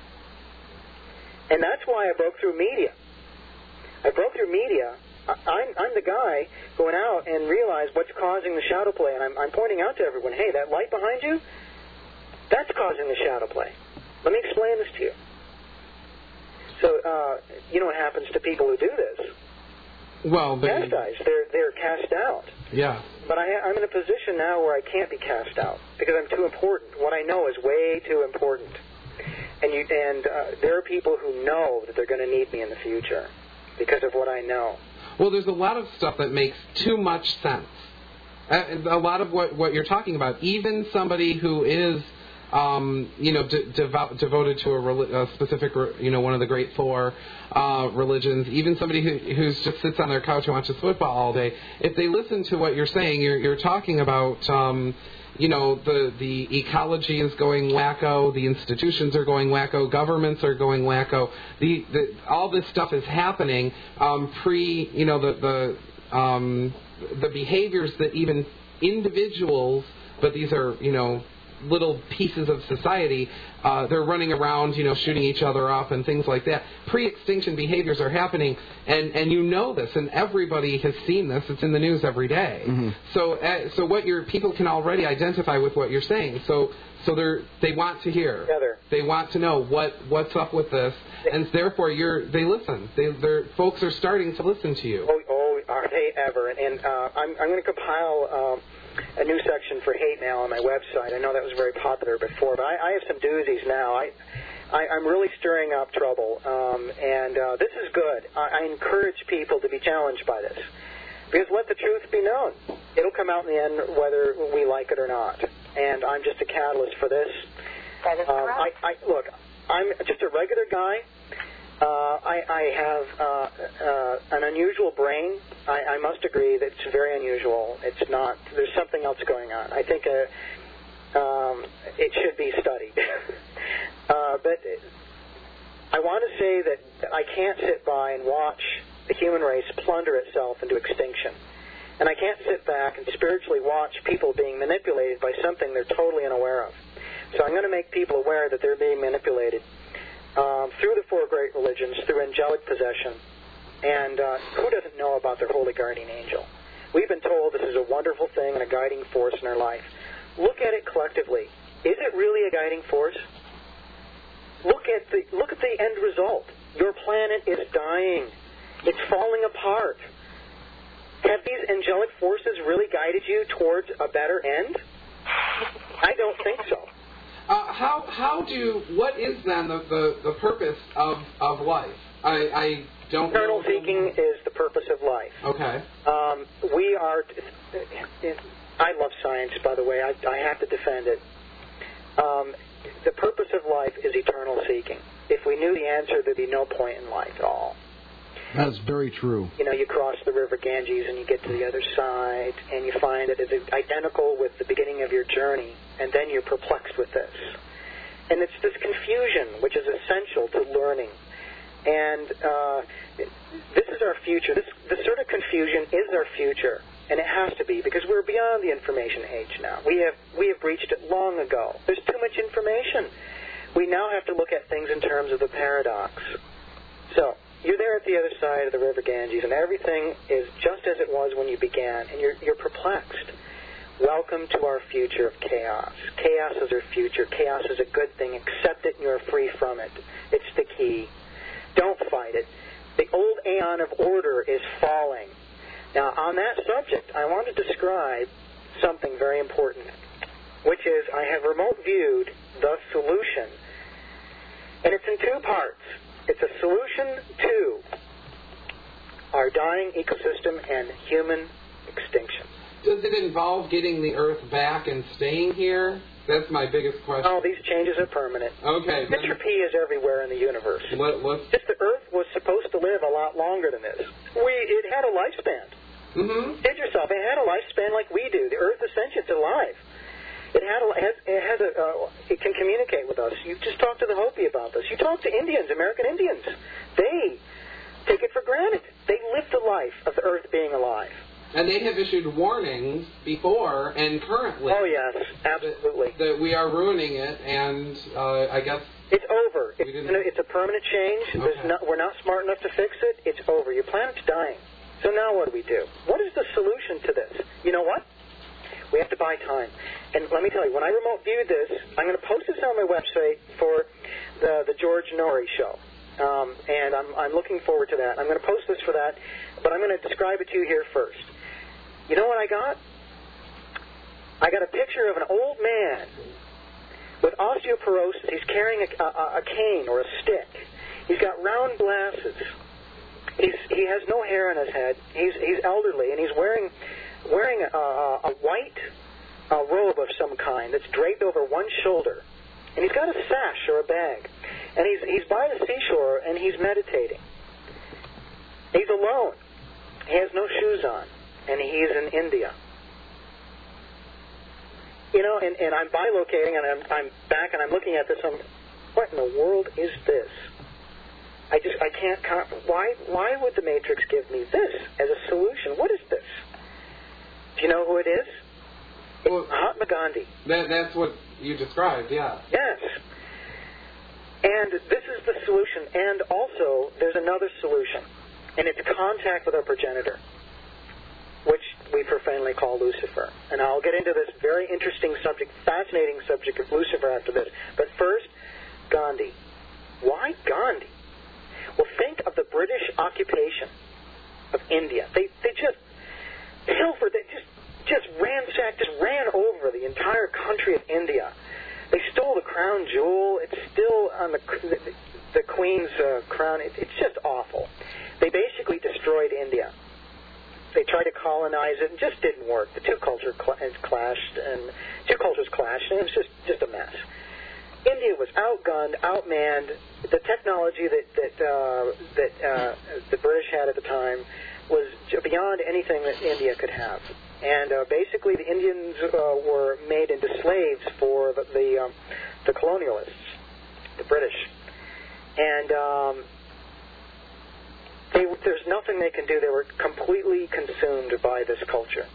And that's why I broke through media. I broke through media. I'm, I'm the guy going out and realize what's causing the shadow play, and I'm, I'm pointing out to everyone, hey, that light behind you, that's causing the shadow play. Let me explain this to you. So, uh, you know what happens to people who do this? Well, they, chastised. They're they're cast out. Yeah. But I, I'm in a position now where I can't be cast out because I'm too important. What I know is way too important. And you and uh, there are people who know that they're going to need me in the future because of what I know. Well, there's a lot of stuff that makes too much sense. A lot of what, what you're talking about, even somebody who is, um, you know, de- devo- devoted to a, re- a specific, you know, one of the great four uh, religions, even somebody who who's just sits on their couch and watches football all day, if they listen to what you're saying, you're, you're talking about, um, you know, the, the ecology is going wacko, the institutions are going wacko, governments are going wacko. The, the all this stuff is happening um, pre, you know, the the um, the behaviors that even individuals, but these are, you know, little pieces of society, uh, they're running around, you know, shooting each other up and things like that. Pre-extinction behaviors are happening, and, and you know this, and everybody has seen this. It's in the news every day. Mm-hmm. So, uh, so what your people can already identify with what you're saying. So, so they're they want to hear. Together. They want to know what what's up with this, and therefore you're they listen. They they're folks are starting to listen to you. Oh, oh are they ever? And, and uh, I'm I'm going to compile. Um, a new section for hate mail on my website. I know that was very popular before, but I, I have some doozies now. I, I, I'm really stirring up trouble, um, and uh, this is good. I, I encourage people to be challenged by this, because let the truth be known. It'll come out in the end whether we like it or not, and I'm just a catalyst for this. That is um, correct. I, I, look, I'm just a regular guy. Uh, I, I have uh, uh, an unusual brain. I, I must agree that it's very unusual. It's not. There's something else going on. I think uh, um, it should be studied. uh, but I want to say that I can't sit by and watch the human race plunder itself into extinction. And I can't sit back and spiritually watch people being manipulated by something they're totally unaware of. So I'm going to make people aware that they're being manipulated Um, through the four great religions, through angelic possession. And uh, who doesn't know about their holy guardian angel? We've been told this is a wonderful thing and a guiding force in our life. Look at it collectively. Is it really a guiding force? Look at the look at the end result. Your planet is dying. It's falling apart. Have these angelic forces really guided you towards a better end? I don't think so. Uh, how how do what is then the, the, the purpose of, of life? I, I don't Eternal know. seeking is the purpose of life. Okay. Um, we are. I love science, by the way. I, I have to defend it. Um, the purpose of life is eternal seeking. If we knew the answer, there'd be no point in life at all. That is very true. You know, you cross the river Ganges and you get to the other side, and you find that it's identical with the beginning of your journey, and then you're perplexed with this. And it's this confusion which is essential to learning. And uh, this is our future. This, this sort of confusion is our future, and it has to be, because we're beyond the information age now. We have we have breached it long ago. There's too much information. We now have to look at things in terms of the paradox. So you're there at the other side of the river Ganges, and everything is just as it was when you began, and you're, you're perplexed. Welcome to our future of chaos. Chaos is our future. Chaos is a good thing. Accept it, and you're free from it. It's the key. Don't fight it. The old aeon of order is falling. Now, on that subject, I want to describe something very important, which is I have remote viewed the solution, and it's in two parts. It's a solution to our dying ecosystem and human extinction. Does it involve getting the Earth back and staying here? That's my biggest question. Oh, these changes are permanent. Okay. Entropy is everywhere in the universe. Let, let's... Just the Earth was supposed to live a lot longer than this. We It had a lifespan. Mm-hmm. Kid yourself. It had a lifespan like we do. The Earth is sentient, it's alive. It had a, it has, it has a, uh, it can communicate with us. You just talk to the Hopi about this. You talk to Indians, American Indians. They take it for granted. They live the life of the Earth being alive. And they have issued warnings before and currently. Oh, yes, absolutely. That, that we are ruining it, and uh, I guess... It's over. It's, it's a permanent change. Okay. There's not, we're not smart enough to fix it. It's over. Your planet's dying. So now what do we do? What is the solution to this? You know what? We have to buy time. And let me tell you, when I remote viewed this, I'm going to post this on my website for the, the George Norrie show. um, and I'm, I'm looking forward to that. I'm going to post this for that, but I'm going to describe it to you here first. You know what I got? I got a picture of an old man with osteoporosis. He's carrying a, a, a cane or a stick. He's got round glasses. He's, he has no hair on his head. He's, he's elderly, and he's wearing wearing a, a white a robe of some kind that's draped over one shoulder. And he's got a sash or a bag. And he's, he's by the seashore, and he's meditating. He's alone. He has no shoes on, and he's in India. You know, and, and I'm bilocating, and I'm, I'm back, and I'm looking at this. I'm, what in the world is this? I just, I can't, why, why would the Matrix give me this as a solution? What is this? Do you know who it is? It's well, Mahatma Gandhi. That, that's what you described, yeah. Yes. And this is the solution. And also, there's another solution, and it's contact with our progenitor, which we profanely call Lucifer. And I'll get into this very interesting subject, fascinating subject of Lucifer after this. But first, Gandhi. Why Gandhi? Well, think of the British occupation of India. They they just pilfered, they just just ransacked, just ran over the entire country of India. They stole the crown jewel. It's still on the the, the Queen's uh, crown. It, it's just awful. They basically destroyed India. They tried to colonize it, and just didn't work. The two cultures cl- clashed, and two cultures clashed, and it was just just a mess. India was outgunned, outmanned. The technology that that uh, that uh, the British had at the time was beyond anything that India could have. And uh, basically, the Indians uh, were made into slaves for the the, um, the colonialists, the British. And um, they, there's nothing they can do. They were completely consumed by this culture.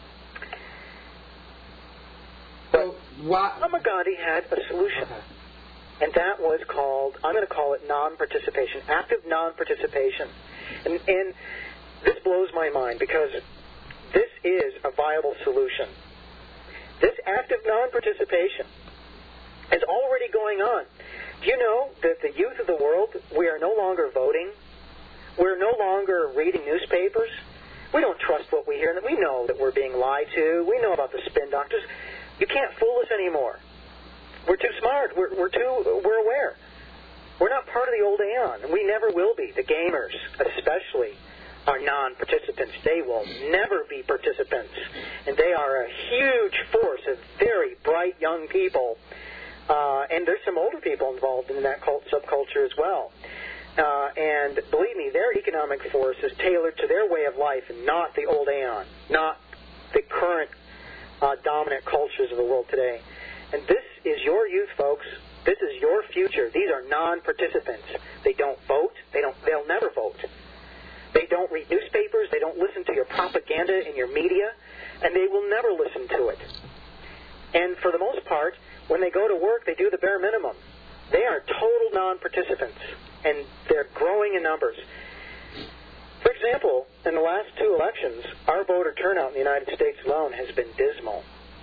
But Mahatma Gandhi had a solution, okay. And that was called, I'm going to call it non-participation, active non-participation. And, and this blows my mind because this is a viable solution. This active non-participation is already going on. Do you know that the youth of the world, we are no longer voting? We're no longer reading newspapers. We don't trust what we hear. We know that we're being lied to. We know about the spin doctors. You can't fool us anymore. We're too smart. We're, we're too. We're aware. We're not part of the old aeon, and we never will be. The gamers, especially, are non-participants. They will never be participants, and they are a huge force of very bright young people. Uh, and there's some older people involved in that cult subculture as well. Uh, and believe me, their economic force is tailored to their way of life, and not the old aeon, not the current Uh, dominant cultures of the world today. And this is your youth, folks. This is your future. These are non-participants. They don't vote. They don't. They'll never vote. They don't read newspapers. They don't listen to your propaganda in your media, and they will never listen to it. And for the most part, when they go to work, they do the bare minimum. They are total non-participants, and they're growing in numbers. For example, in the last two elections, our voter turnout in the United States alone has been dismal.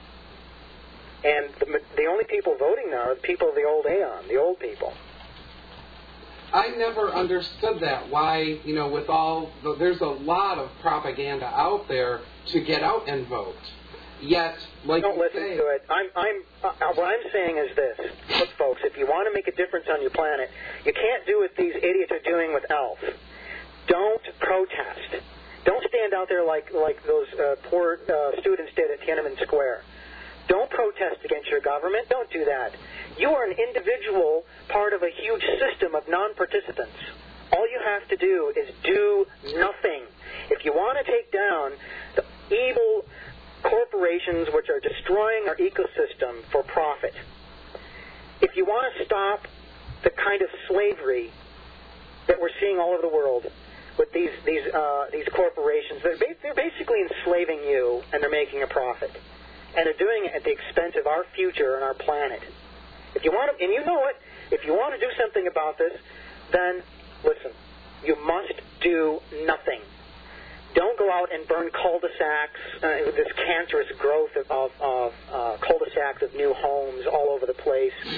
And the, the only people voting now are the people of the old aeon, the old people. I never understood that. Why, you know, with all, the, there's a lot of propaganda out there to get out and vote. Yet, like Don't you listen say, to it. I'm, I'm, uh, what I'm saying is this. Look, folks, if you want to make a difference on your planet, you can't do what these idiots are doing with ALF. Don't protest. Don't stand out there like like those uh, poor uh, students did at Tiananmen Square. Don't protest against your government. Don't do that. You are an individual part of a huge system of non-participants. All you have to do is do nothing. If you want to take down the evil corporations which are destroying our ecosystem for profit, if you want to stop the kind of slavery that we're seeing all over the world, with these these uh, these corporations, they're, ba- they're basically enslaving you, and they're making a profit, and they're doing it at the expense of our future and our planet. If you want to, and you know it, if you want to do something about this, then listen, you must do nothing. Don't go out and burn cul-de-sacs, uh, this cancerous growth of, of, of uh, cul-de-sacs of new homes all over the place.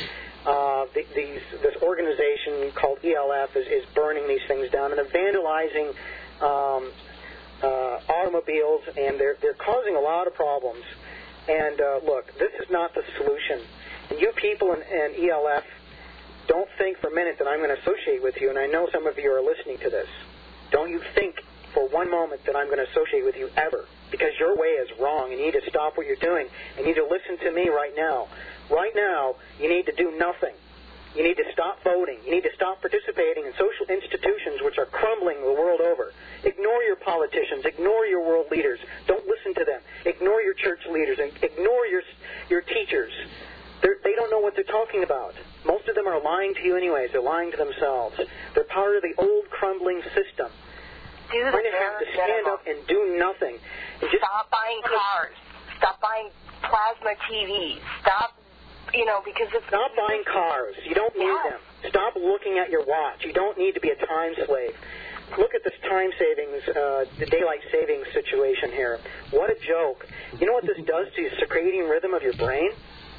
uh, the, these, this organization called E L F is, is burning these things down, and they're vandalizing um, uh, automobiles, and they're, they're causing a lot of problems. And uh, look, this is not the solution. And you people in, in E L F, don't think for a minute that I'm going to associate with you, and I know some of you are listening to this. Don't you think for one moment that I'm going to associate with you ever, because your way is wrong, and you need to stop what you're doing, and you need to listen to me right now. Right now, you need to do nothing. You need to stop voting. You need to stop participating in social institutions which are crumbling the world over. Ignore your politicians. Ignore your world leaders. Don't listen to them. Ignore your church leaders, and ignore your, your teachers. They're, they don't know what they're talking about. Most of them are lying to you anyways. They're lying to themselves. They're part of the old crumbling system. Do We're going to have to stand up and do nothing. And just stop buying cars. Stop buying plasma T Vs. Stop, you know, because it's... Stop buying cars. You don't need yes. them. Stop looking at your watch. You don't need to be a time slave. Look at this time savings, uh, the daylight savings situation here. What a joke. You know what this does to the circadian rhythm of your brain?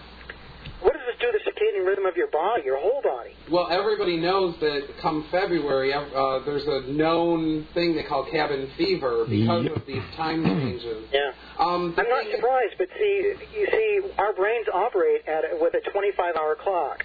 What does this do to the circadian rhythm of your body, your whole body? Well, everybody knows that come February, uh, there's a known thing they call cabin fever because yep. of these time changes. Yeah. Um, I'm not surprised, but see, you see, our brains operate at with a twenty-five hour clock.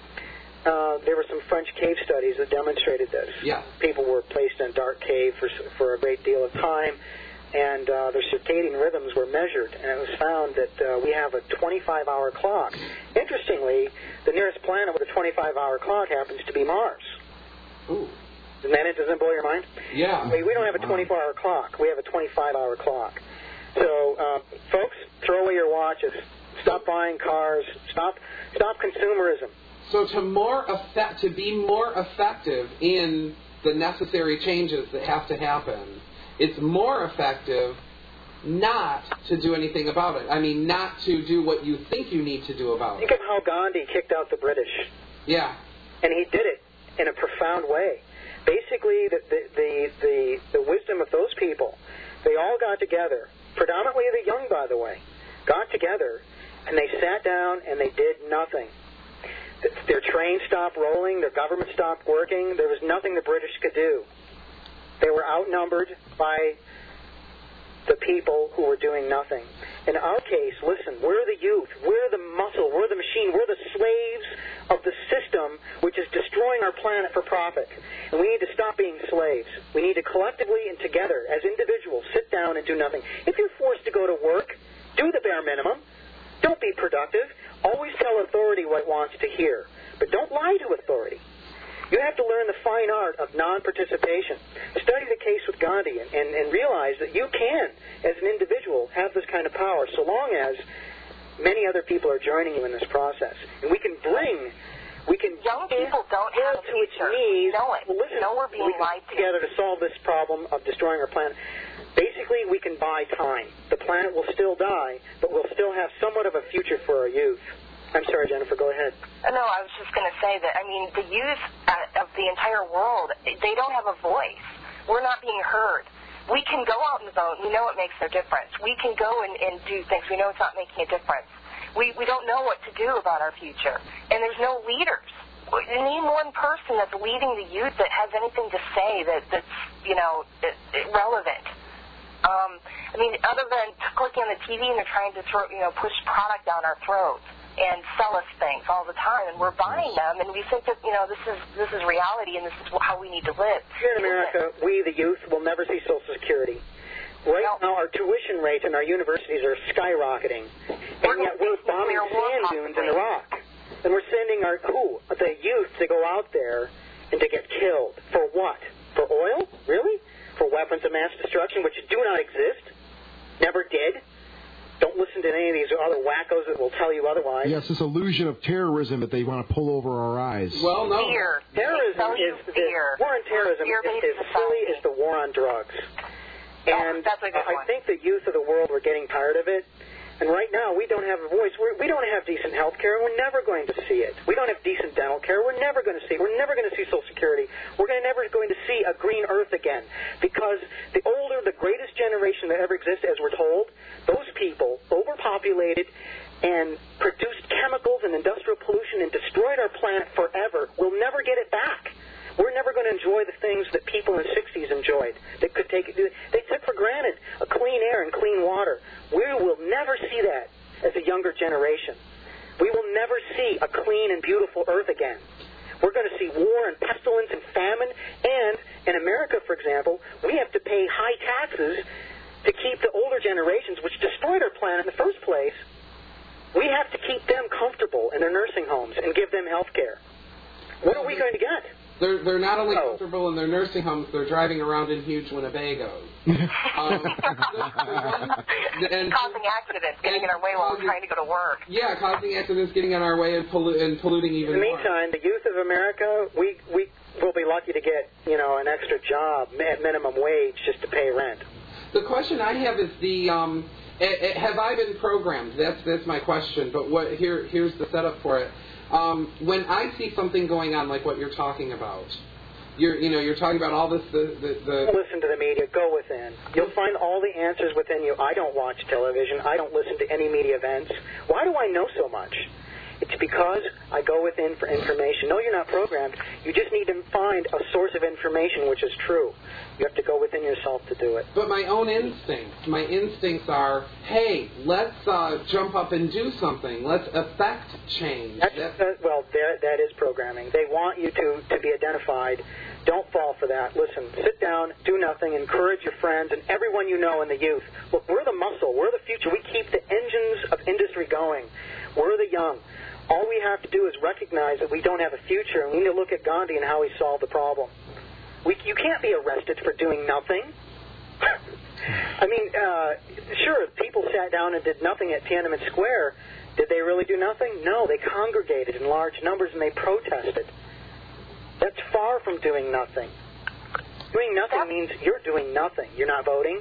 Uh, there were some French cave studies that demonstrated this. Yeah. People were placed in a dark cave for for a great deal of time, and uh, their circadian rhythms were measured, and it was found that uh, we have a twenty-five hour clock. Interestingly, the nearest planet with a twenty-five hour clock happens to be Mars. Ooh. Doesn't that, doesn't that blow your mind? Yeah. We, we don't have a twenty-four hour clock. We have a twenty-five hour clock. So, uh, folks, throw away your watches. Stop buying cars. Stop, stop consumerism. So to more effect, to be more effective in the necessary changes that have to happen, it's more effective not to do anything about it. I mean, not to do what you think you need to do about it. Think of how Gandhi kicked out the British. Yeah. And he did it in a profound way. Basically, the the the, the, the wisdom of those people, they all got together, predominantly the young, by the way, got together, and they sat down and they did nothing. Their train stopped rolling, their government stopped working, there was nothing the British could do. They were outnumbered by the people who were doing nothing. In our case, listen, we're the youth, we're the muscle, we're the machine, we're the slaves of the system which is destroying our planet for profit. And we need to stop being slaves. We need to collectively and together, as individuals, sit down and do nothing. If you're forced to go to work, do the bare minimum. Don't be productive. Always tell authority what it wants to hear. But don't lie to authority. You have to learn the fine art of non-participation. Study the case with Gandhi and, and, and realize that you can, as an individual, have this kind of power so long as many other people are joining you in this process. And we can bring, we can young people don't have a to its knees. Know it. Well, listen, know we're being we lied can together to solve this problem of destroying our planet. Basically, we can buy time. The planet will still die, but we'll still have somewhat of a future for our youth. I'm sorry, Jennifer, go ahead. No, I was just going to say that, I mean, the youth of the entire world, they don't have a voice. We're not being heard. We can go out and vote. We know it makes a difference. We can go and, and do things. We know it's not making a difference. We, we don't know what to do about our future. And there's no leaders. We need one person that's leading the youth that has anything to say that, that's, you know, relevant. Um, I mean, other than clicking on the T V and they're trying to throw, you know, push product down our throats and sell us things all the time, and we're buying them, and we think that, you know, this is this is reality and this is how we need to live. Here in America, we, the youth, will never see Social Security. Right no. now, our tuition rates in our universities are skyrocketing, and yet we're bombing sand dunes in Iraq. And we're sending our who the youth to go out there and to get killed. For what? For oil? Really? For weapons of mass destruction, which do not exist? Never did? Don't listen to any of these other wackos that will tell you otherwise. Yes, this illusion of terrorism that they want to pull over our eyes. Well, no. Fear. Terrorism is the fear. war on terrorism is as silly as the war on drugs. And oh, that's a good I one. think the youth of the world were getting tired of it. And right now, we don't have a voice. We're, we don't have decent health care, and we're never going to see it. We don't have decent dental care. We're never going to see it. We're never going to see Social Security. We're gonna, never going to see a green earth again. Because the older, the greatest generation that ever exists, as we're told, those people, overpopulated and produced chemicals and industrial pollution and destroyed our planet forever. We'll never get it back. We're never going to enjoy the things that people in the sixties enjoyed. That could take they took for granted a clean air and clean water. We will never see that as a younger generation. We will never see a clean and beautiful earth again. We're going to see war and pestilence and famine. And in America, for example, we have to pay high taxes to keep the older generations, which destroyed our planet in the first place. We have to keep them comfortable in their nursing homes and give them health care. What are we going to get? They're they're not only oh. comfortable in their nursing homes, they're driving around in huge Winnebagos. um, and, causing accidents, getting in our way while we're trying to go to work. Yeah, causing accidents, getting in our way, and, pollu- and polluting even more. In the meantime, more. the youth of America, we we will be lucky to get, you know, an extra job at minimum wage just to pay rent. The question I have is the um, have I been programmed? That's that's my question. But what here here's the setup for it. Um, when I see something going on like what you're talking about, you're you know you're talking about all this the, the, the listen to the media, go within. You'll find all the answers within you. I don't watch television. I don't listen to any media events. Why do I know so much? It's because I go within for information. No, you're not programmed. You just need to find a source of information which is true. You have to go within yourself to do it. But my own instincts, my instincts are, hey, let's uh, jump up and do something. Let's affect change. That's, That's, uh, well, that, that is programming. They want you to, to be identified. Don't fall for that. Listen, sit down, do nothing, encourage your friends and everyone you know in the youth. Look, we're the muscle. We're the future. We keep the engines of industry going. We're the young. All we have to do is recognize that we don't have a future, and we need to look at Gandhi and how he solved the problem. We, you can't be arrested for doing nothing. I mean, uh, sure, people sat down and did nothing at Tiananmen Square. Did they really do nothing? No, they congregated in large numbers and they protested. That's far from doing nothing. Doing nothing means you're doing nothing. You're not voting.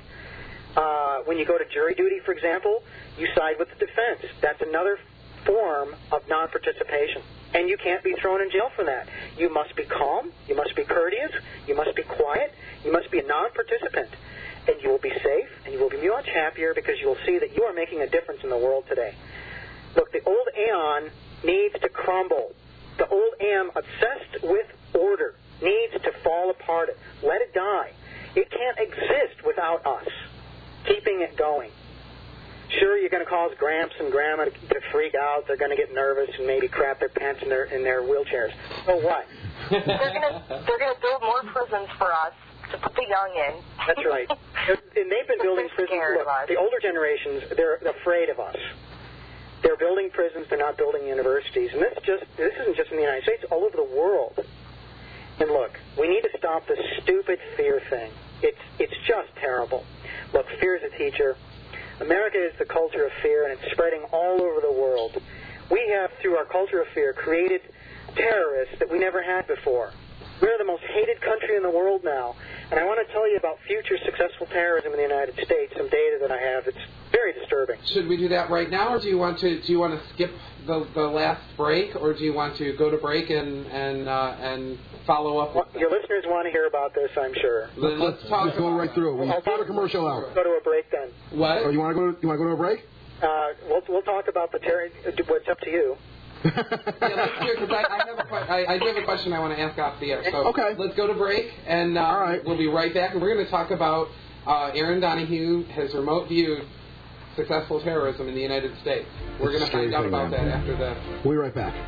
Uh, when you go to jury duty, for example, you side with the defense. That's another form of non-participation. And you can't be thrown in jail for that. You must be calm. You must be courteous. You must be quiet. You must be a non-participant. And you will be safe, and you will be much happier because you will see that you are making a difference in the world today. Look, the old aeon needs to crumble. The old aeon, obsessed with order, needs to fall apart. Let it die. It can't exist without us keeping it going. Sure, you're going to cause Gramps and Grandma to, to freak out. They're going to get nervous and maybe crap their pants in their in their wheelchairs. So what? They're going to they're going to build more prisons for us to put the young in. That's right. And they've been building prisons. Look, the older generations, they're afraid of us. They're building prisons. They're not building universities. And this just this isn't just in the United States. All over the world. And look, we need to stop this stupid fear thing. It's it's just terrible. Look, fear is a teacher. America is the culture of fear, and it's spreading all over the world. We have, through our culture of fear, created terrorists that we never had before. We're the most hated country in the world now, and I want to tell you about future successful terrorism in the United States, some data that I have. It's very disturbing. Should we do that right now, or do you want to do you want to skip the the last break, or do you want to go to break and and uh, and follow up with well, your listeners want to hear about this, I'm sure. Then let's talk. Let's go right through it. We'll go to commercial out. Go to a break then. What? Oh, you want to go? To, you want to go to a break? Uh, we'll we'll talk about the terror. What's up to you? Yeah, let's do it, because I, I, have a, I, I do have a question I want to ask off the air. So okay. Let's go to break, and uh, All right. we'll be right back. And we're going to talk about uh, Aaron Donahue has remote viewed successful terrorism in the United States. We're going to find out thing, about man. that after the... We'll be right back.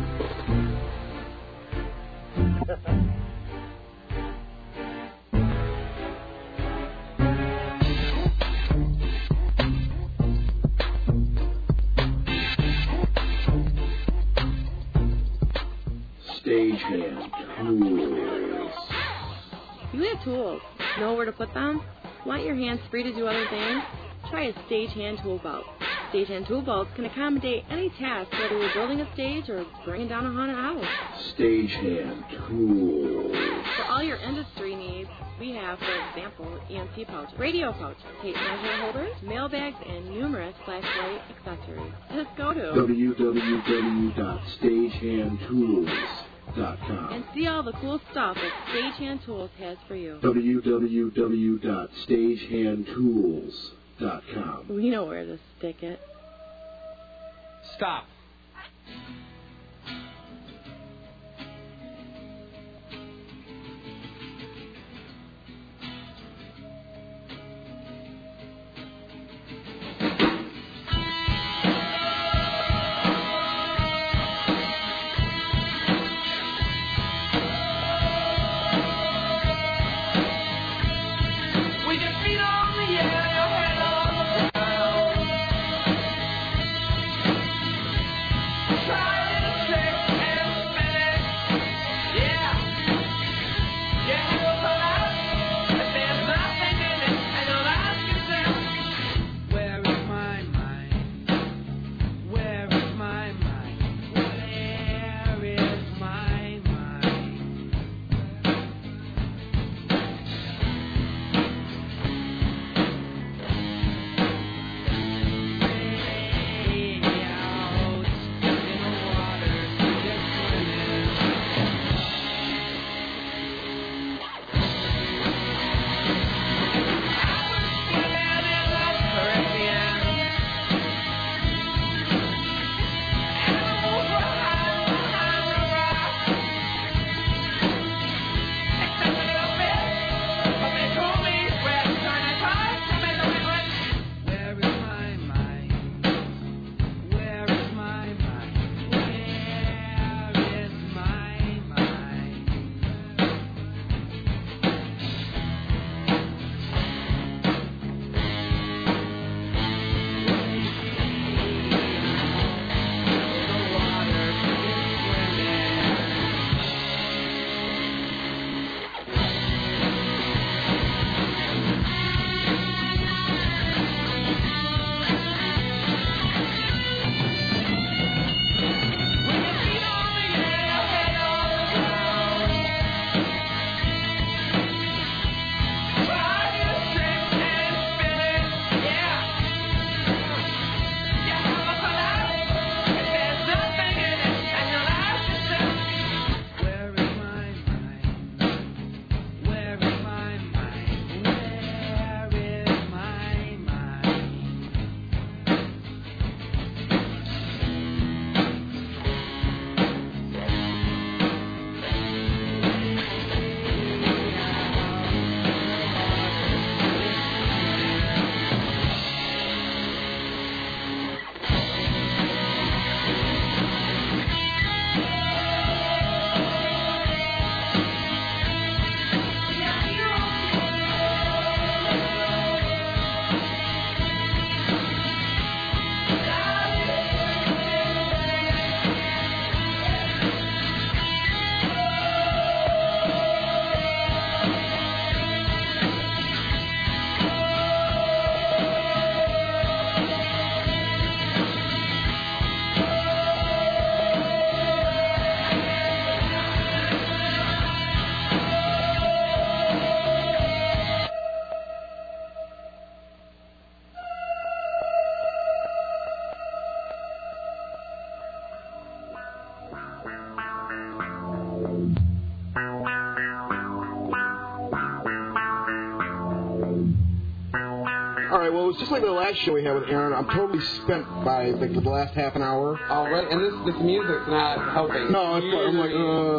Stagehand tools. You have tools. Know where to put them? Want your hands free to do other things? Try a Stagehand tool belt. Stagehand tool belts can accommodate any task, whether you're building a stage or bringing down a haunted house. Stagehand tools. For all your industry needs, we have, for example, E M C pouches, radio pouches, tape measure holders, mail bags, and numerous flashlight accessories. Just go to w w w dot stagehand tools dot com and see all the cool stuff that Stagehand Tools has for you. w w w dot stagehand tools dot com. We know where to stick it. Stop. All right, well, it was just like the last show we had with Aaron. I'm totally spent by like the last half an hour. All right, and this this music's not helping. No, it's like, I'm like,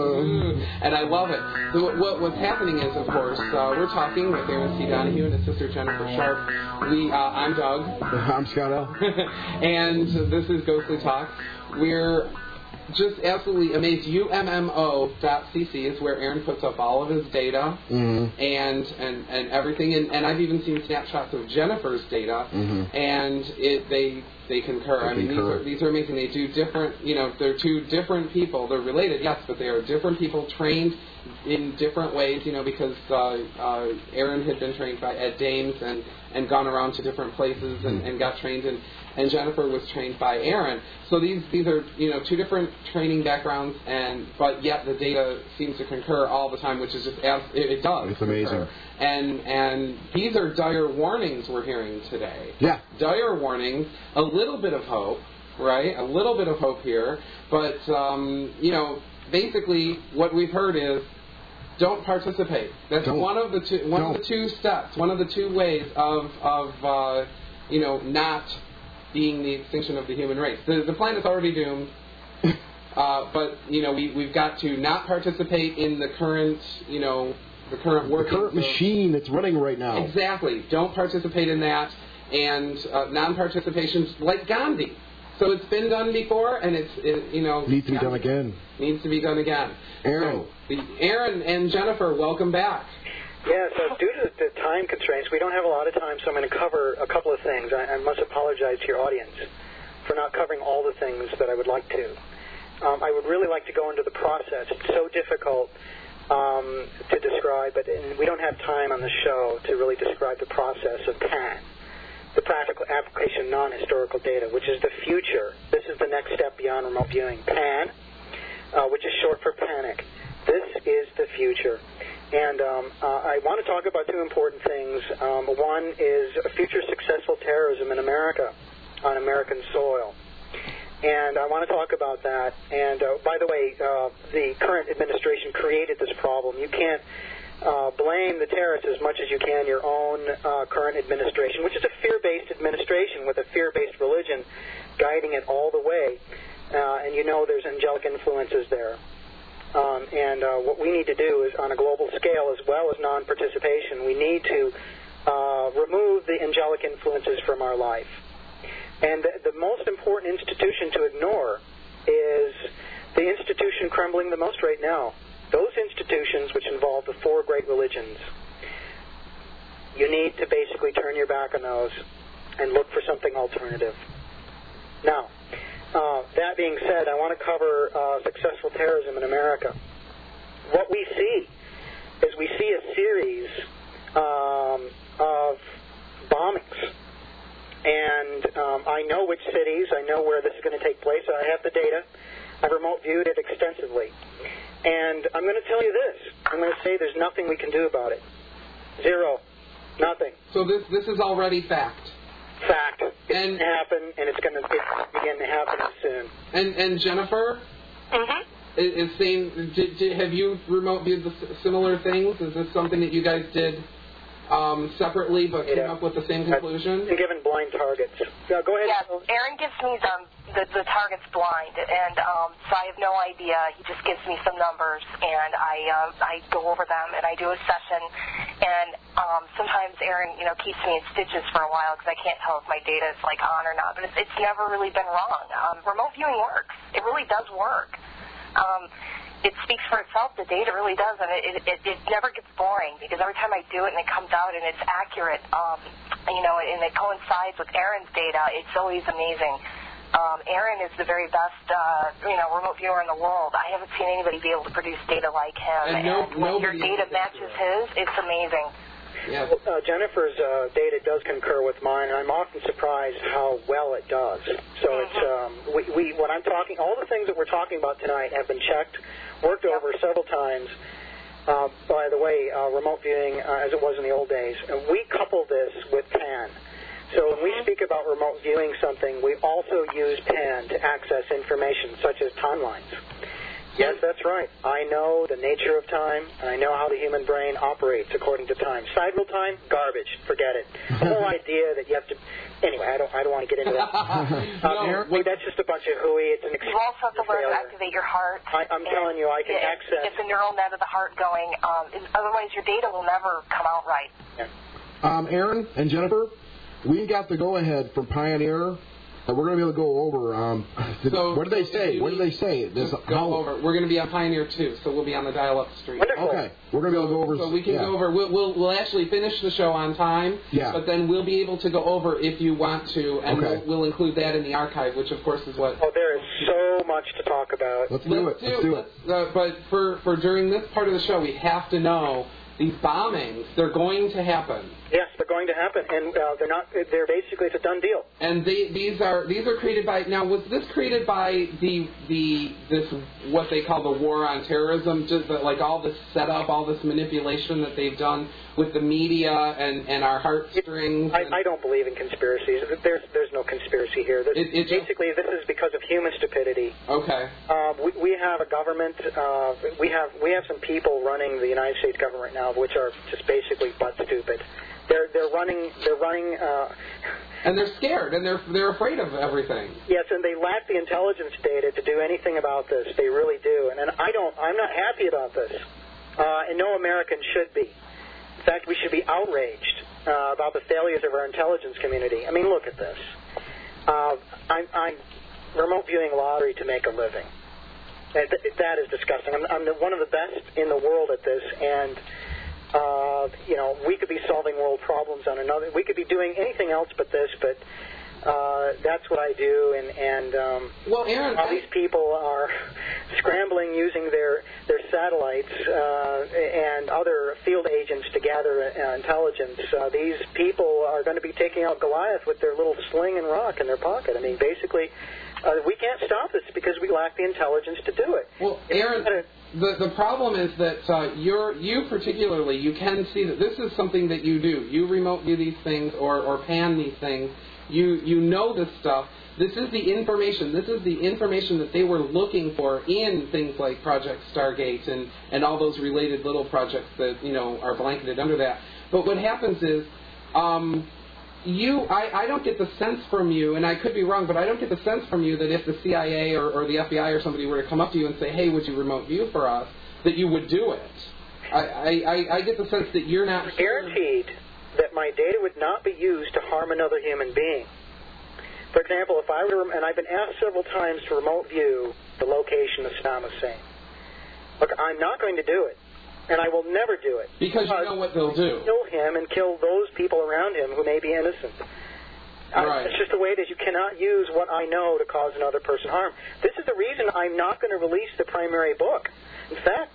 uh... And I love it. So what, what what's happening is, of course, uh, we're talking with Aaron C. Donahue and his sister Jennifer Sharp. We, uh, I'm Doug. I'm Scott L. And this is Ghostly Talk. We're just absolutely amazed. U M M O dot C C is where Aaron puts up all of his data mm-hmm. and, and and everything. And, and I've even seen snapshots of Jennifer's data, mm-hmm. and it they they concur. They I mean, concur. these are these are amazing. They do different. You know, they're two different people. They're related, yes, but they are different people trained in different ways. You know, because uh, uh, Aaron had been trained by Ed Dames and and gone around to different places and, and got trained in. And Jennifer was trained by Aaron. So these these are, you know, two different training backgrounds, and but yet the data seems to concur all the time, which is just as it, it does. It's amazing. Concur. And and these are dire warnings we're hearing today. Yeah. Dire warnings. A little bit of hope, right? A little bit of hope here, but um, you know, basically what we've heard is don't participate. That's don't. one of the two one don't. of the two steps. One of the two ways of of uh, you know not being the extinction of the human race. The, the planet's already doomed, uh, but you know we we've got to not participate in the current you know the current work. The current machine that's running right now. Exactly. Don't participate in that, and uh, non-participation like Gandhi. So it's been done before, and it's it, you know needs to be done again. Needs to be done again. Aaron, so, the, Aaron and Jennifer, welcome back. Yeah, so due to the time constraints, we don't have a lot of time, so I'm going to cover a couple of things. I, I must apologize to your audience for not covering all the things that I would like to. Um, I would really like to go into the process. It's so difficult um, to describe, but and we don't have time on the show to really describe the process of P A N, the practical application non-historical data, which is the future. This is the next step beyond remote viewing. P A N, uh, which is short for panic. This is the future. And um, uh, I want to talk about two important things. Um, one is future successful terrorism in America, on American soil. And I want to talk about that. And, uh, by the way, uh, the current administration created this problem. You can't uh, blame the terrorists as much as you can your own uh, current administration, which is a fear-based administration with a fear-based religion guiding it all the way. Uh, and you know there's angelic influences there. Um, and uh, what we need to do is, on a global scale as well as non-participation, we need to uh, remove the angelic influences from our life. And the, the most important institution to ignore is the institution crumbling the most right now. Those institutions which involve the four great religions. You need to basically turn your back on those and look for something alternative. Now, Uh, that being said, I want to cover uh, successful terrorism in America. What we see is we see a series um, of bombings. And um, I know which cities, I know where this is going to take place. I have the data. I've remote viewed it extensively. And I'm going to tell you this. I'm going to say there's nothing we can do about it. Zero. Nothing. So this this is already fact. Fact. It's going to happen, and it's going to begin to happen soon. And and Jennifer, mm-hmm. is, is saying, did, did, have you remote viewed the similar things? Is this something that you guys did um, separately, but yeah. came up with the same conclusion? I've been given blind targets. Yeah, go ahead. Yes, Aaron gives me the, the, the targets blind, and um, so I have no idea. He just gives me some numbers, and I uh, I go over them, and I do a session, and um, sometimes Aaron, you know, keeps me in stitches for a while because I can't tell if my data is like on or not, but it's, it's never really been wrong. Um, remote viewing works. It really does work. Um, it speaks for itself. The data really does, and it, it, it never gets boring because every time I do it and it comes out and it's accurate, um, you know, and it coincides with Aaron's data, it's always amazing. Um, Aaron is the very best, uh, you know, remote viewer in the world. I haven't seen anybody be able to produce data like him. And, no, and when your data matches his, it's amazing. Yeah. Uh, Jennifer's uh, data does concur with mine, and I'm often surprised how well it does. So mm-hmm. it's um, we, we what I'm talking, all the things that we're talking about tonight have been checked, worked over several times. Uh, by the way, uh, remote viewing, uh, as it was in the old days, and we couple this with P A N. So when we speak about remote viewing something, we also use P A N to access information such as timelines. Yes, that's right. I know the nature of time, and I know how the human brain operates according to time. Sidereal time, garbage. Forget it. The whole idea that you have to... Anyway, I don't I don't want to get into that. no, um, that's just a bunch of hooey. It's an You also have to learn to activate your heart. I, I'm telling you, I can it, access... Get the neural net of the heart going. Um, otherwise, your data will never come out right. Yeah. Um, Aaron and Jennifer, we got the go-ahead from Pioneer. Uh, we're going to be able to go over. Um, did, so, what did they say? What did they say? There's go how, over. We're going to be on Pioneer two, so we'll be on the dial-up stream. Wonderful. Okay, we're going to be able to go over. So we can yeah. go over. We'll, we'll we'll actually finish the show on time. Yeah. But then we'll be able to go over if you want to, and okay. we'll, we'll include that in the archive, which of course is what. Oh, there is so much to talk about. Let's do Let's it. Let's do it. Uh, but for for during this part of the show, we have to know these bombings. They're going to happen. Yes, they're going to happen, and uh, they're not. They're basically it's a done deal. And they, these are these are created by now. Was this created by the the this what they call the war on terrorism? Just the, like all this setup, all this manipulation that they've done with the media and, and our heartstrings. I, I don't believe in conspiracies. There's there's no conspiracy here. This, it, it basically, this is because of human stupidity. Okay. Uh, we, we have a government. Uh, we have we have some people running the United States government right now, which are just basically butt stupid. They're they're running they're running uh, And they're scared, and they're they're afraid of everything. Yes, and they lack the intelligence data to do anything about this. They really do. And, and I don't, I'm not happy about this. Uh, and no American should be. In fact, we should be outraged uh, about the failures of our intelligence community. I mean, look at this. Uh, I'm, I'm remote viewing lottery to make a living. That, that is disgusting. I'm, I'm the, one of the best in the world at this, and uh, you know, we could be solving world problems on another. We could be doing anything else but this, but uh, that's what I do. And, and um, well, Aaron, all these people are scrambling using their their satellites uh, and other field agents to gather uh, intelligence. Uh, these people are going to be taking out Goliath with their little sling and rock in their pocket. I mean, basically. Uh, we can't stop this because we lack the intelligence to do it. Well, Aaron, the the problem is that uh, you're you particularly you can see that this is something that you do. You remote view these things or, or pan these things. You you know this stuff. This is the information. This is the information that they were looking for in things like Project Stargate and, and all those related little projects that you know are blanketed under that. But what happens is. Um, You, I, I don't get the sense from you, and I could be wrong, but I don't get the sense from you that if the C I A or, or the F B I or somebody were to come up to you and say, hey, would you remote view for us, that you would do it. I, I, I get the sense that you're not... guaranteed that my data would not be used to harm another human being. For example, if I were to, and I've been asked several times to remote view the location of Saddam Hussein. Look, I'm not going to do it. And I will never do it. Because you know what they'll do. Kill him and kill those people around him who may be innocent. Right. Uh, it's just the way it is. You cannot use what I know to cause another person harm. This is the reason I'm not going to release the primary book. In fact,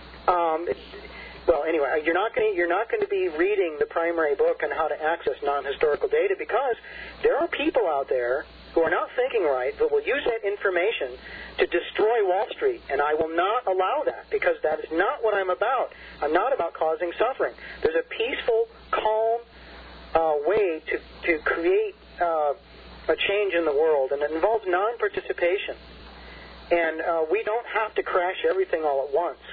um, well, anyway, you're not going to you're not going to be reading the primary book on how to access non-historical data because there are people out there who are not thinking right, but will use that information to destroy Wall Street, and I will not allow that because that is not what I'm about. I'm not about causing suffering. There's a peaceful, calm uh, way to, to create uh, a change in the world, and it involves non-participation. And uh, we don't have to crash everything all at once.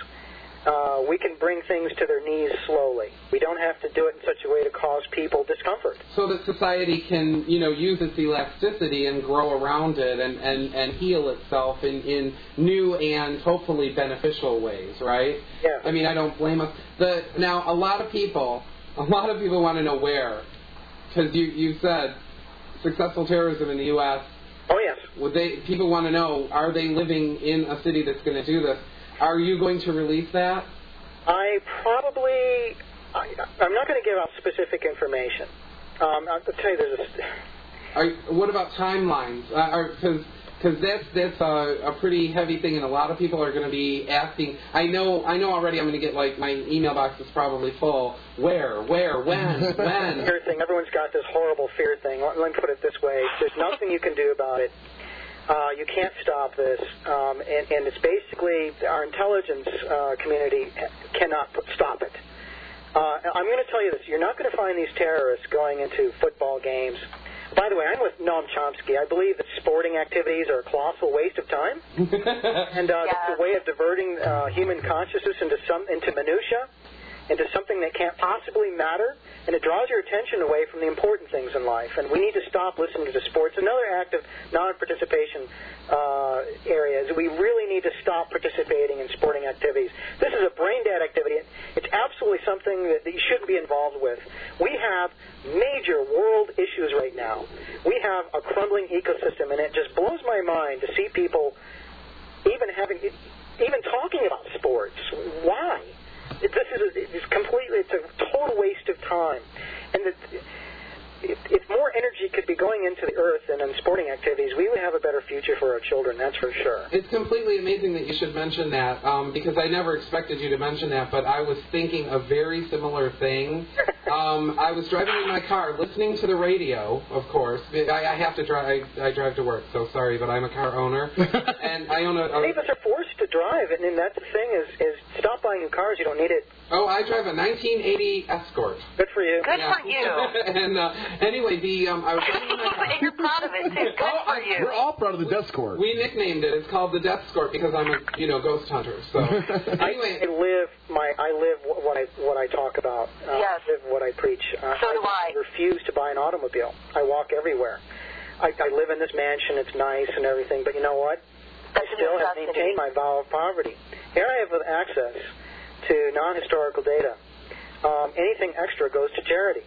Uh, we can bring things to their knees slowly. We don't have to do it in such a way to cause people discomfort. So that society can, you know, use its elasticity and grow around it and, and, and heal itself in, in new and hopefully beneficial ways, right? Yeah. I mean, I don't blame us. The, now, a lot of people, a lot of people want to know where. Because you, you said successful terrorism in the U S Oh, yes. Would they? People want to know, are they living in a city that's going to do this? Are you going to release that? I probably, I, I'm not going to give out specific information. Um, I'll tell you, there's a... Are, what about timelines? Because uh, that's that's a, a pretty heavy thing, and a lot of people are going to be asking. I know I know already. I'm going to get like my email box is probably full. Where, where, when, when? Fear thing. Everyone's got this horrible fear thing. Let, let me put it this way: there's nothing you can do about it. Uh, you can't stop this, um, and, and it's basically our intelligence uh, community cannot put, stop it. Uh, I'm going to tell you this. You're not going to find these terrorists going into football games. By the way, I'm with Noam Chomsky. I believe that sporting activities are a colossal waste of time, and uh, yeah. it's a way of diverting uh, human consciousness into some into minutia, into something that can't possibly matter, and it draws your attention away from the important things in life. And we need to stop listening to sports. Another act of non-participation uh, area is we really need to stop participating in sporting activities. This is a brain-dead activity. It's absolutely something that you shouldn't be involved with. We have major world issues right now. We have a crumbling ecosystem, and it just blows my mind to see people even having, even talking about sports. Why? This is a, it's completely, it's a total waste of time. And the, if, if more energy could be going into the earth and in sporting activities, we would have a better future for our children, that's for sure. It's completely amazing that you should mention that, um, because I never expected you to mention that, but I was thinking a very similar thing. um, I was driving in my car, listening to the radio, of course. I, I have to drive, I, I drive to work, so sorry, but I'm a car owner. and I own a... a Many of us are forced to drive, and, and that's the thing is, is stop buying new cars, you don't need it. Oh, I drive a nineteen eighty Escort. Good for you. Good yeah. for you. and uh, anyway, the um, I was driving in my car. And you're proud of it, too. Good oh, for I, you. We're all proud of the Deathscourt. We nicknamed it. It's called the Deathscourt because I'm a, you know, ghost hunter. So anyway, I live my I live what I what I talk about. Uh, yes. I live what I preach. Uh, so do I. I refuse to buy an automobile. I walk everywhere. I, I live in this mansion. It's nice and everything, but you know what? That's I still have maintained my vow of poverty. Here I have access to non-historical data. Um, anything extra goes to charity.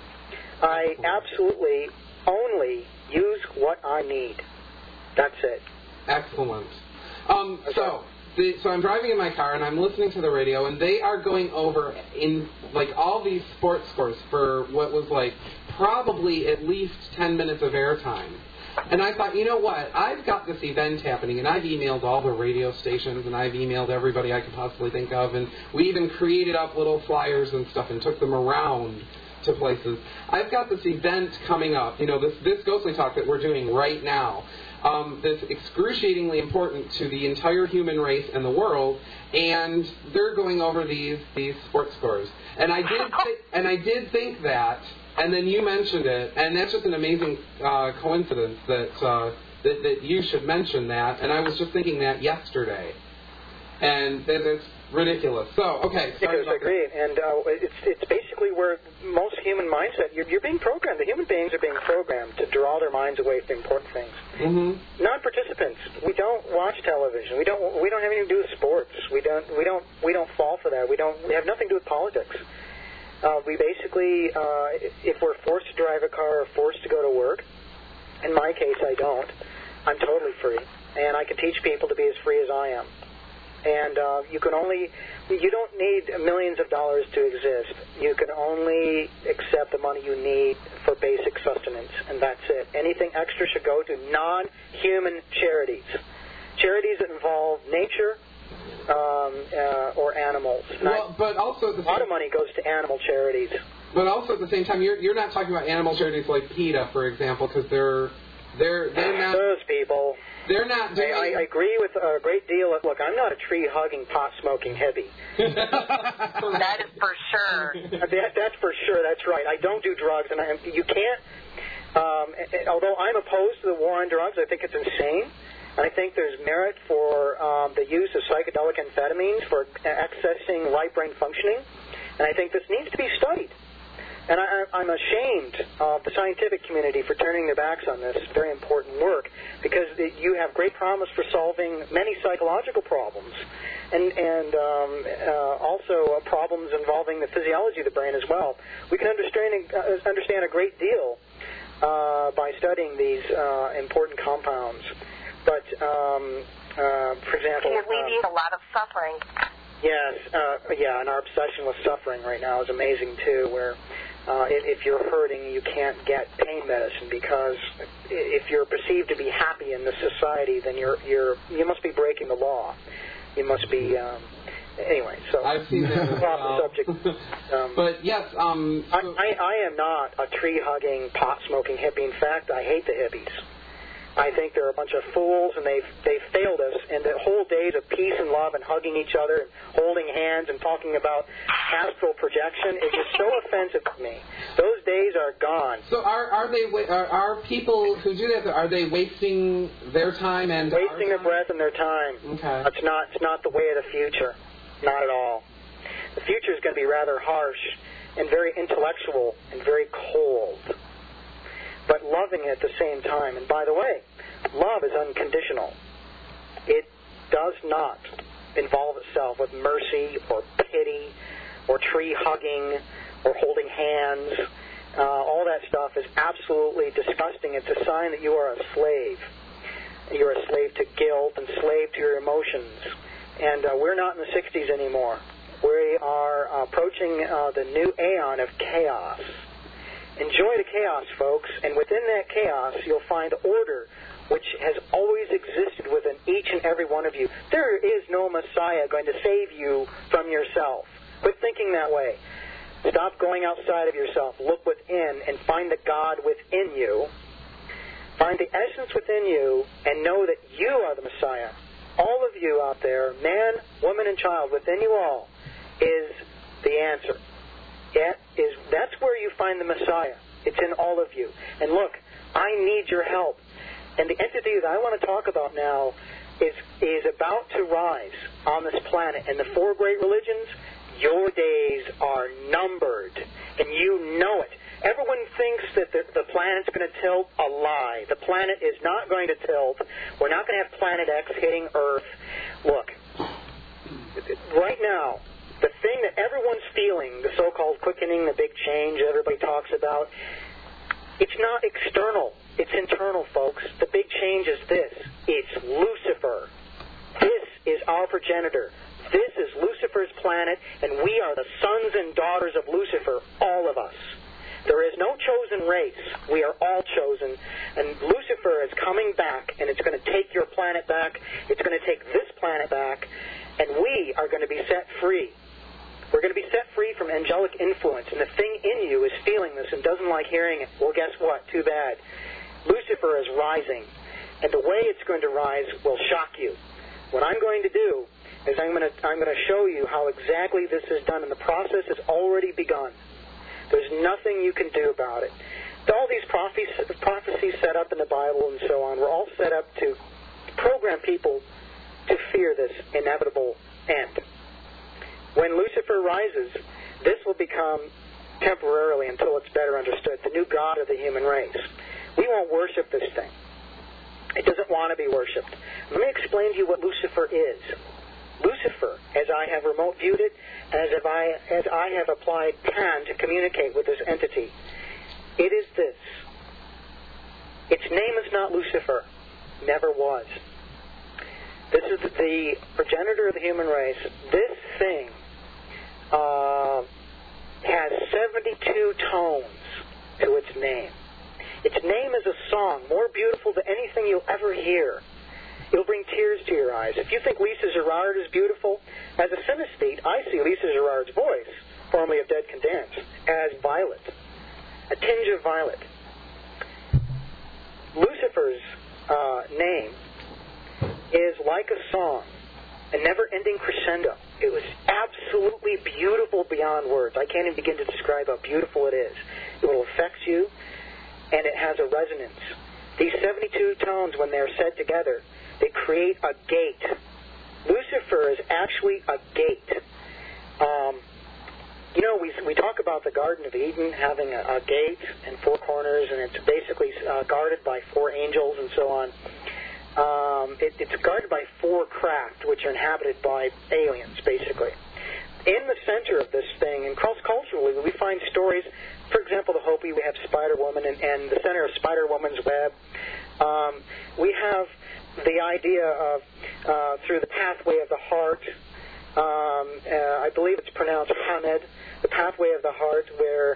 I absolutely only use what I need. That's it. Excellent. Um, so, the, so I'm driving in my car and I'm listening to the radio, and they are going over in like all these sports scores for what was like probably at least ten minutes of airtime. And I thought, you know what? I've got this event happening, and I've emailed all the radio stations, and I've emailed everybody I could possibly think of, and we even created up little flyers and stuff and took them around to places. I've got this event coming up, you know, this, this Ghostly Talk that we're doing right now, um, that's excruciatingly important to the entire human race and the world, and they're going over these these sports scores. And I did th- and I did think that. And then you mentioned it, and that's just an amazing uh, coincidence that, uh, that that you should mention that. And I was just thinking that yesterday, and that, that's ridiculous. So, okay. Because I agree, and uh, it's it's basically where most human mindset you're, you're being programmed. The human beings are being programmed to draw their minds away from important things. Mm-hmm. Non-participants, we don't watch television. We don't we don't have anything to do with sports. We don't we don't we don't fall for that. We don't we have nothing to do with politics. Uh, we basically, uh, if we're forced to drive a car or forced to go to work, in my case I don't, I'm totally free. And I can teach people to be as free as I am. And uh, you can only, you don't need millions of dollars to exist. You can only accept the money you need for basic sustenance, and that's it. Anything extra should go to non-human charities. Charities that involve nature, Um, uh, or animals. Well, but also at the a lot of money goes to animal charities. But also at the same time, you're you're not talking about animal charities like PETA, for example, because they're they're they're not those people. They're not doing. I, I agree with a great deal. Of, look, I'm not a tree-hugging, pot-smoking hippie. That is for sure. That, that's for sure. That's right. I don't do drugs, and I, you can't. Um, although I'm opposed to the war on drugs, I think it's insane. I think there's merit for um, the use of psychedelic amphetamines for accessing right brain functioning, and I think this needs to be studied. And I, I'm ashamed of the scientific community for turning their backs on this very important work, because you have great promise for solving many psychological problems, and, and um, uh, also uh, problems involving the physiology of the brain as well. We can understand, uh, understand a great deal uh, by studying these uh, important compounds. But, um, uh, for example... It alleviates um, a lot of suffering. Yes, uh, yeah, and our obsession with suffering right now is amazing, too, where uh, if, if you're hurting, you can't get pain medicine, because if you're perceived to be happy in this society, then you're, you're, you must be breaking the law. You must be... Um, anyway, so... I've seen that as off well. the subject. Um, but, yes... Um, so I, I, I am not a tree-hugging, pot-smoking hippie. In fact, I hate the hippies. I think they're a bunch of fools, and they've they've failed us. And the whole days of peace and love and hugging each other and holding hands and talking about astral projection is just so offensive to me. Those days are gone. So are are they are, are people who do that? Are they wasting their time and wasting their time? breath and their time? Okay, it's not it's not the way of the future, not at all. The future is going to be rather harsh and very intellectual and very cold, but loving at the same time. And by the way, love is unconditional. It does not involve itself with mercy or pity or tree hugging or holding hands. Uh, all that stuff is absolutely disgusting. It's a sign that you are a slave. You're a slave to guilt and slave to your emotions. And uh, we're not in the sixties anymore. We are approaching uh, the new aeon of chaos. Enjoy the chaos, folks, and within that chaos, you'll find order, which has always existed within each and every one of you. There is no Messiah going to save you from yourself. Quit thinking that way. Stop going outside of yourself. Look within and find the God within you. Find the essence within you and know that you are the Messiah. All of you out there, man, woman, and child, within you all, is the answer. That is, that's where you find the Messiah. It's in all of you. And look, I need your help. And the entity that I want to talk about now is is about to rise on this planet, and the four great religions, your days are numbered, and you know it. Everyone thinks that the, the planet's going to tilt. A lie. The planet is not going to tilt. We're not going to have Planet X hitting Earth. Look, right now, the thing that everyone's feeling, the so-called quickening, the big change everybody talks about, it's not external. It's internal, folks. The big change is this. It's Lucifer. This is our progenitor. This is Lucifer's planet, and we are the sons and daughters of Lucifer, all of us. There is no chosen race. We are all chosen, and Lucifer is coming back, and it's going to take your planet back. It's going to take this planet back, and we are going to be set free. We're going to be set free from angelic influence, and the thing in you is feeling this and doesn't like hearing it. Well, guess what? Too bad. Lucifer is rising, and the way it's going to rise will shock you. What I'm going to do is I'm going to I'm going to show you how exactly this is done, and the process has already begun. There's nothing you can do about it. All these prophecies, prophecies set up in the Bible and so on were all set up to program people to fear this inevitable end. When Lucifer rises, this will become temporarily, until it's better understood, the new god of the human race. We won't worship this thing. It doesn't want to be worshipped. Let me explain to you what Lucifer is. Lucifer, as I have remote viewed it, as if I, as I have applied Pan to communicate with this entity, it is this. Its name is not Lucifer. Never was. This is the progenitor of the human race. This thing uh, has seventy-two tones to its name. Its name is a song more beautiful than anything you'll ever hear. It'll bring tears to your eyes. If you think Lisa Gerrard is beautiful, as a synesthete, I see Lisa Gerrard's voice, formerly of Dead Can Dance, as violet, a tinge of violet. Lucifer's uh, name is like a song, a never-ending crescendo. It was absolutely beautiful beyond words. I can't even begin to describe how beautiful it is. It will affect you, and it has a resonance. These seventy-two tones, when they're said together, they create a gate. Lucifer is actually a gate. Um, you know, we we talk about the Garden of Eden having a, a gate and four corners, and it's basically uh, guarded by four angels and so on. Um, it, it's guarded by four craft, which are inhabited by aliens, basically. In the center of this thing, and cross-culturally, we find stories. For example, the Hopi, we have Spider-Woman, and, and the center of Spider-Woman's web. Um, we have the idea of, uh, through the pathway of the heart, um, uh, I believe it's pronounced Hamed, the pathway of the heart, where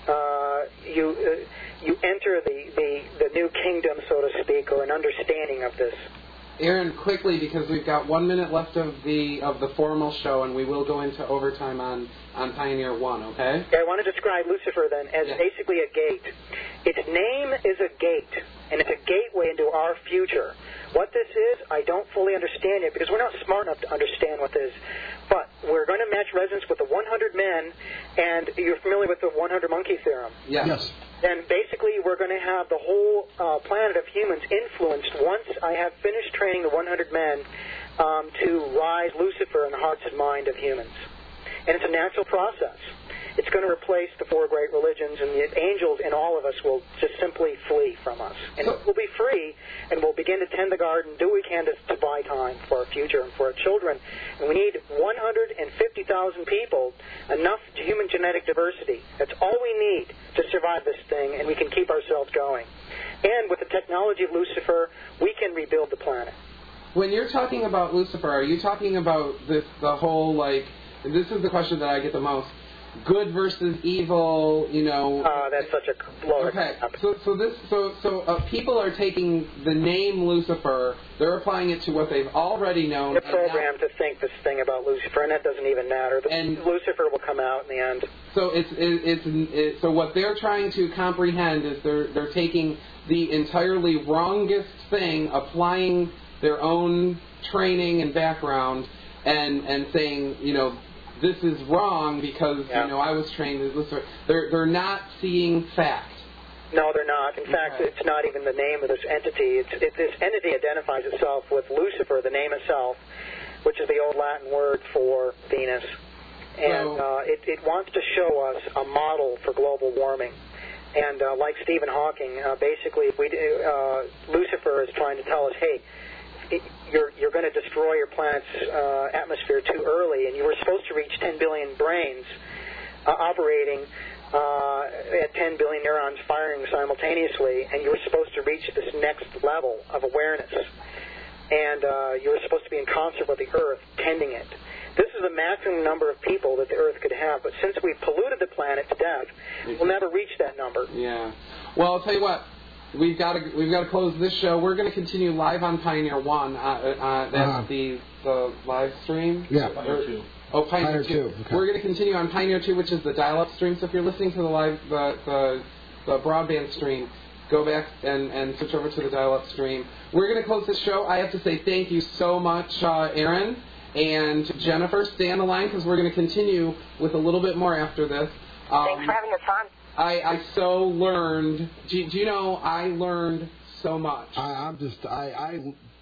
uh, you uh, you enter the, the, the new kingdom, so to speak, or an understanding of this. Aaron, quickly, because we've got one minute left of the of the formal show, and we will go into overtime on, on Pioneer One, okay? Okay, I want to describe Lucifer, then, as yes. basically a gate. Its name is a gate, and it's a gateway into our future. What this is, I don't fully understand it, because we're not smart enough to understand what this is. But we're going to match resonance with the one hundred men, and you're familiar with the one hundred monkey theorem. Yes. yes. Then basically we're going to have the whole uh, planet of humans influenced once I have finished training the one hundred men um, to rise Lucifer in the hearts and mind of humans. And it's a natural process. It's going to replace the four great religions, and the angels and all of us will just simply flee from us. And so, we'll be free, and we'll begin to tend the garden, do what we can to, to buy time for our future and for our children. And we need one hundred fifty thousand people, enough human genetic diversity. That's all we need to survive this thing, and we can keep ourselves going. And with the technology of Lucifer, we can rebuild the planet. When you're talking about Lucifer, are you talking about this, the whole, like, this is the question that I get the most, good versus evil, you know. Oh, that's such a loaded. Okay, so so this so so uh, people are taking the name Lucifer, they're applying it to what they've already known. They're programmed now, to think this thing about Lucifer, and that doesn't even matter. The, and Lucifer will come out in the end. So it's it, it's it, so what they're trying to comprehend is they're they're taking the entirely wrongest thing, applying their own training and background, and and saying, you know, this is wrong because, yeah. you know, I was trained as Lucifer. They're, they're not seeing fact. No, they're not. In fact, Okay. it's not even the name of this entity. It's, it, this entity identifies itself with Lucifer, the name itself, which is the old Latin word for Venus. And uh, it, it wants to show us a model for global warming. And uh, like Stephen Hawking, uh, basically, if we do, uh, Lucifer is trying to tell us, hey, it, you're you're going to destroy your planet's uh, atmosphere too early, and you were supposed to reach ten billion brains uh, operating uh, at ten billion neurons firing simultaneously, and you were supposed to reach this next level of awareness. And uh, you were supposed to be in concert with the Earth, tending it. This is the maximum number of people that the Earth could have, but since we've polluted the planet to death, we'll never reach that number. Yeah. Well, I'll tell you what. We've got to we've got to close this show. We're going to continue live on Pioneer One. Uh, uh, that's Uh-huh. the the live stream. Yeah. Pioneer Two. Oh, Pioneer, Pioneer Two. two, okay. We're going to continue on Pioneer Two, which is the dial-up stream. So if you're listening to the live the the, the broadband stream, go back and, and switch over to the dial-up stream. We're going to close this show. I have to say thank you so much, uh, Aaron and Jennifer. Stay on the line because we're going to continue with a little bit more after this. Um, Thanks for having us on. I, I so learned. Do, do you know I learned so much? I, I'm just I, I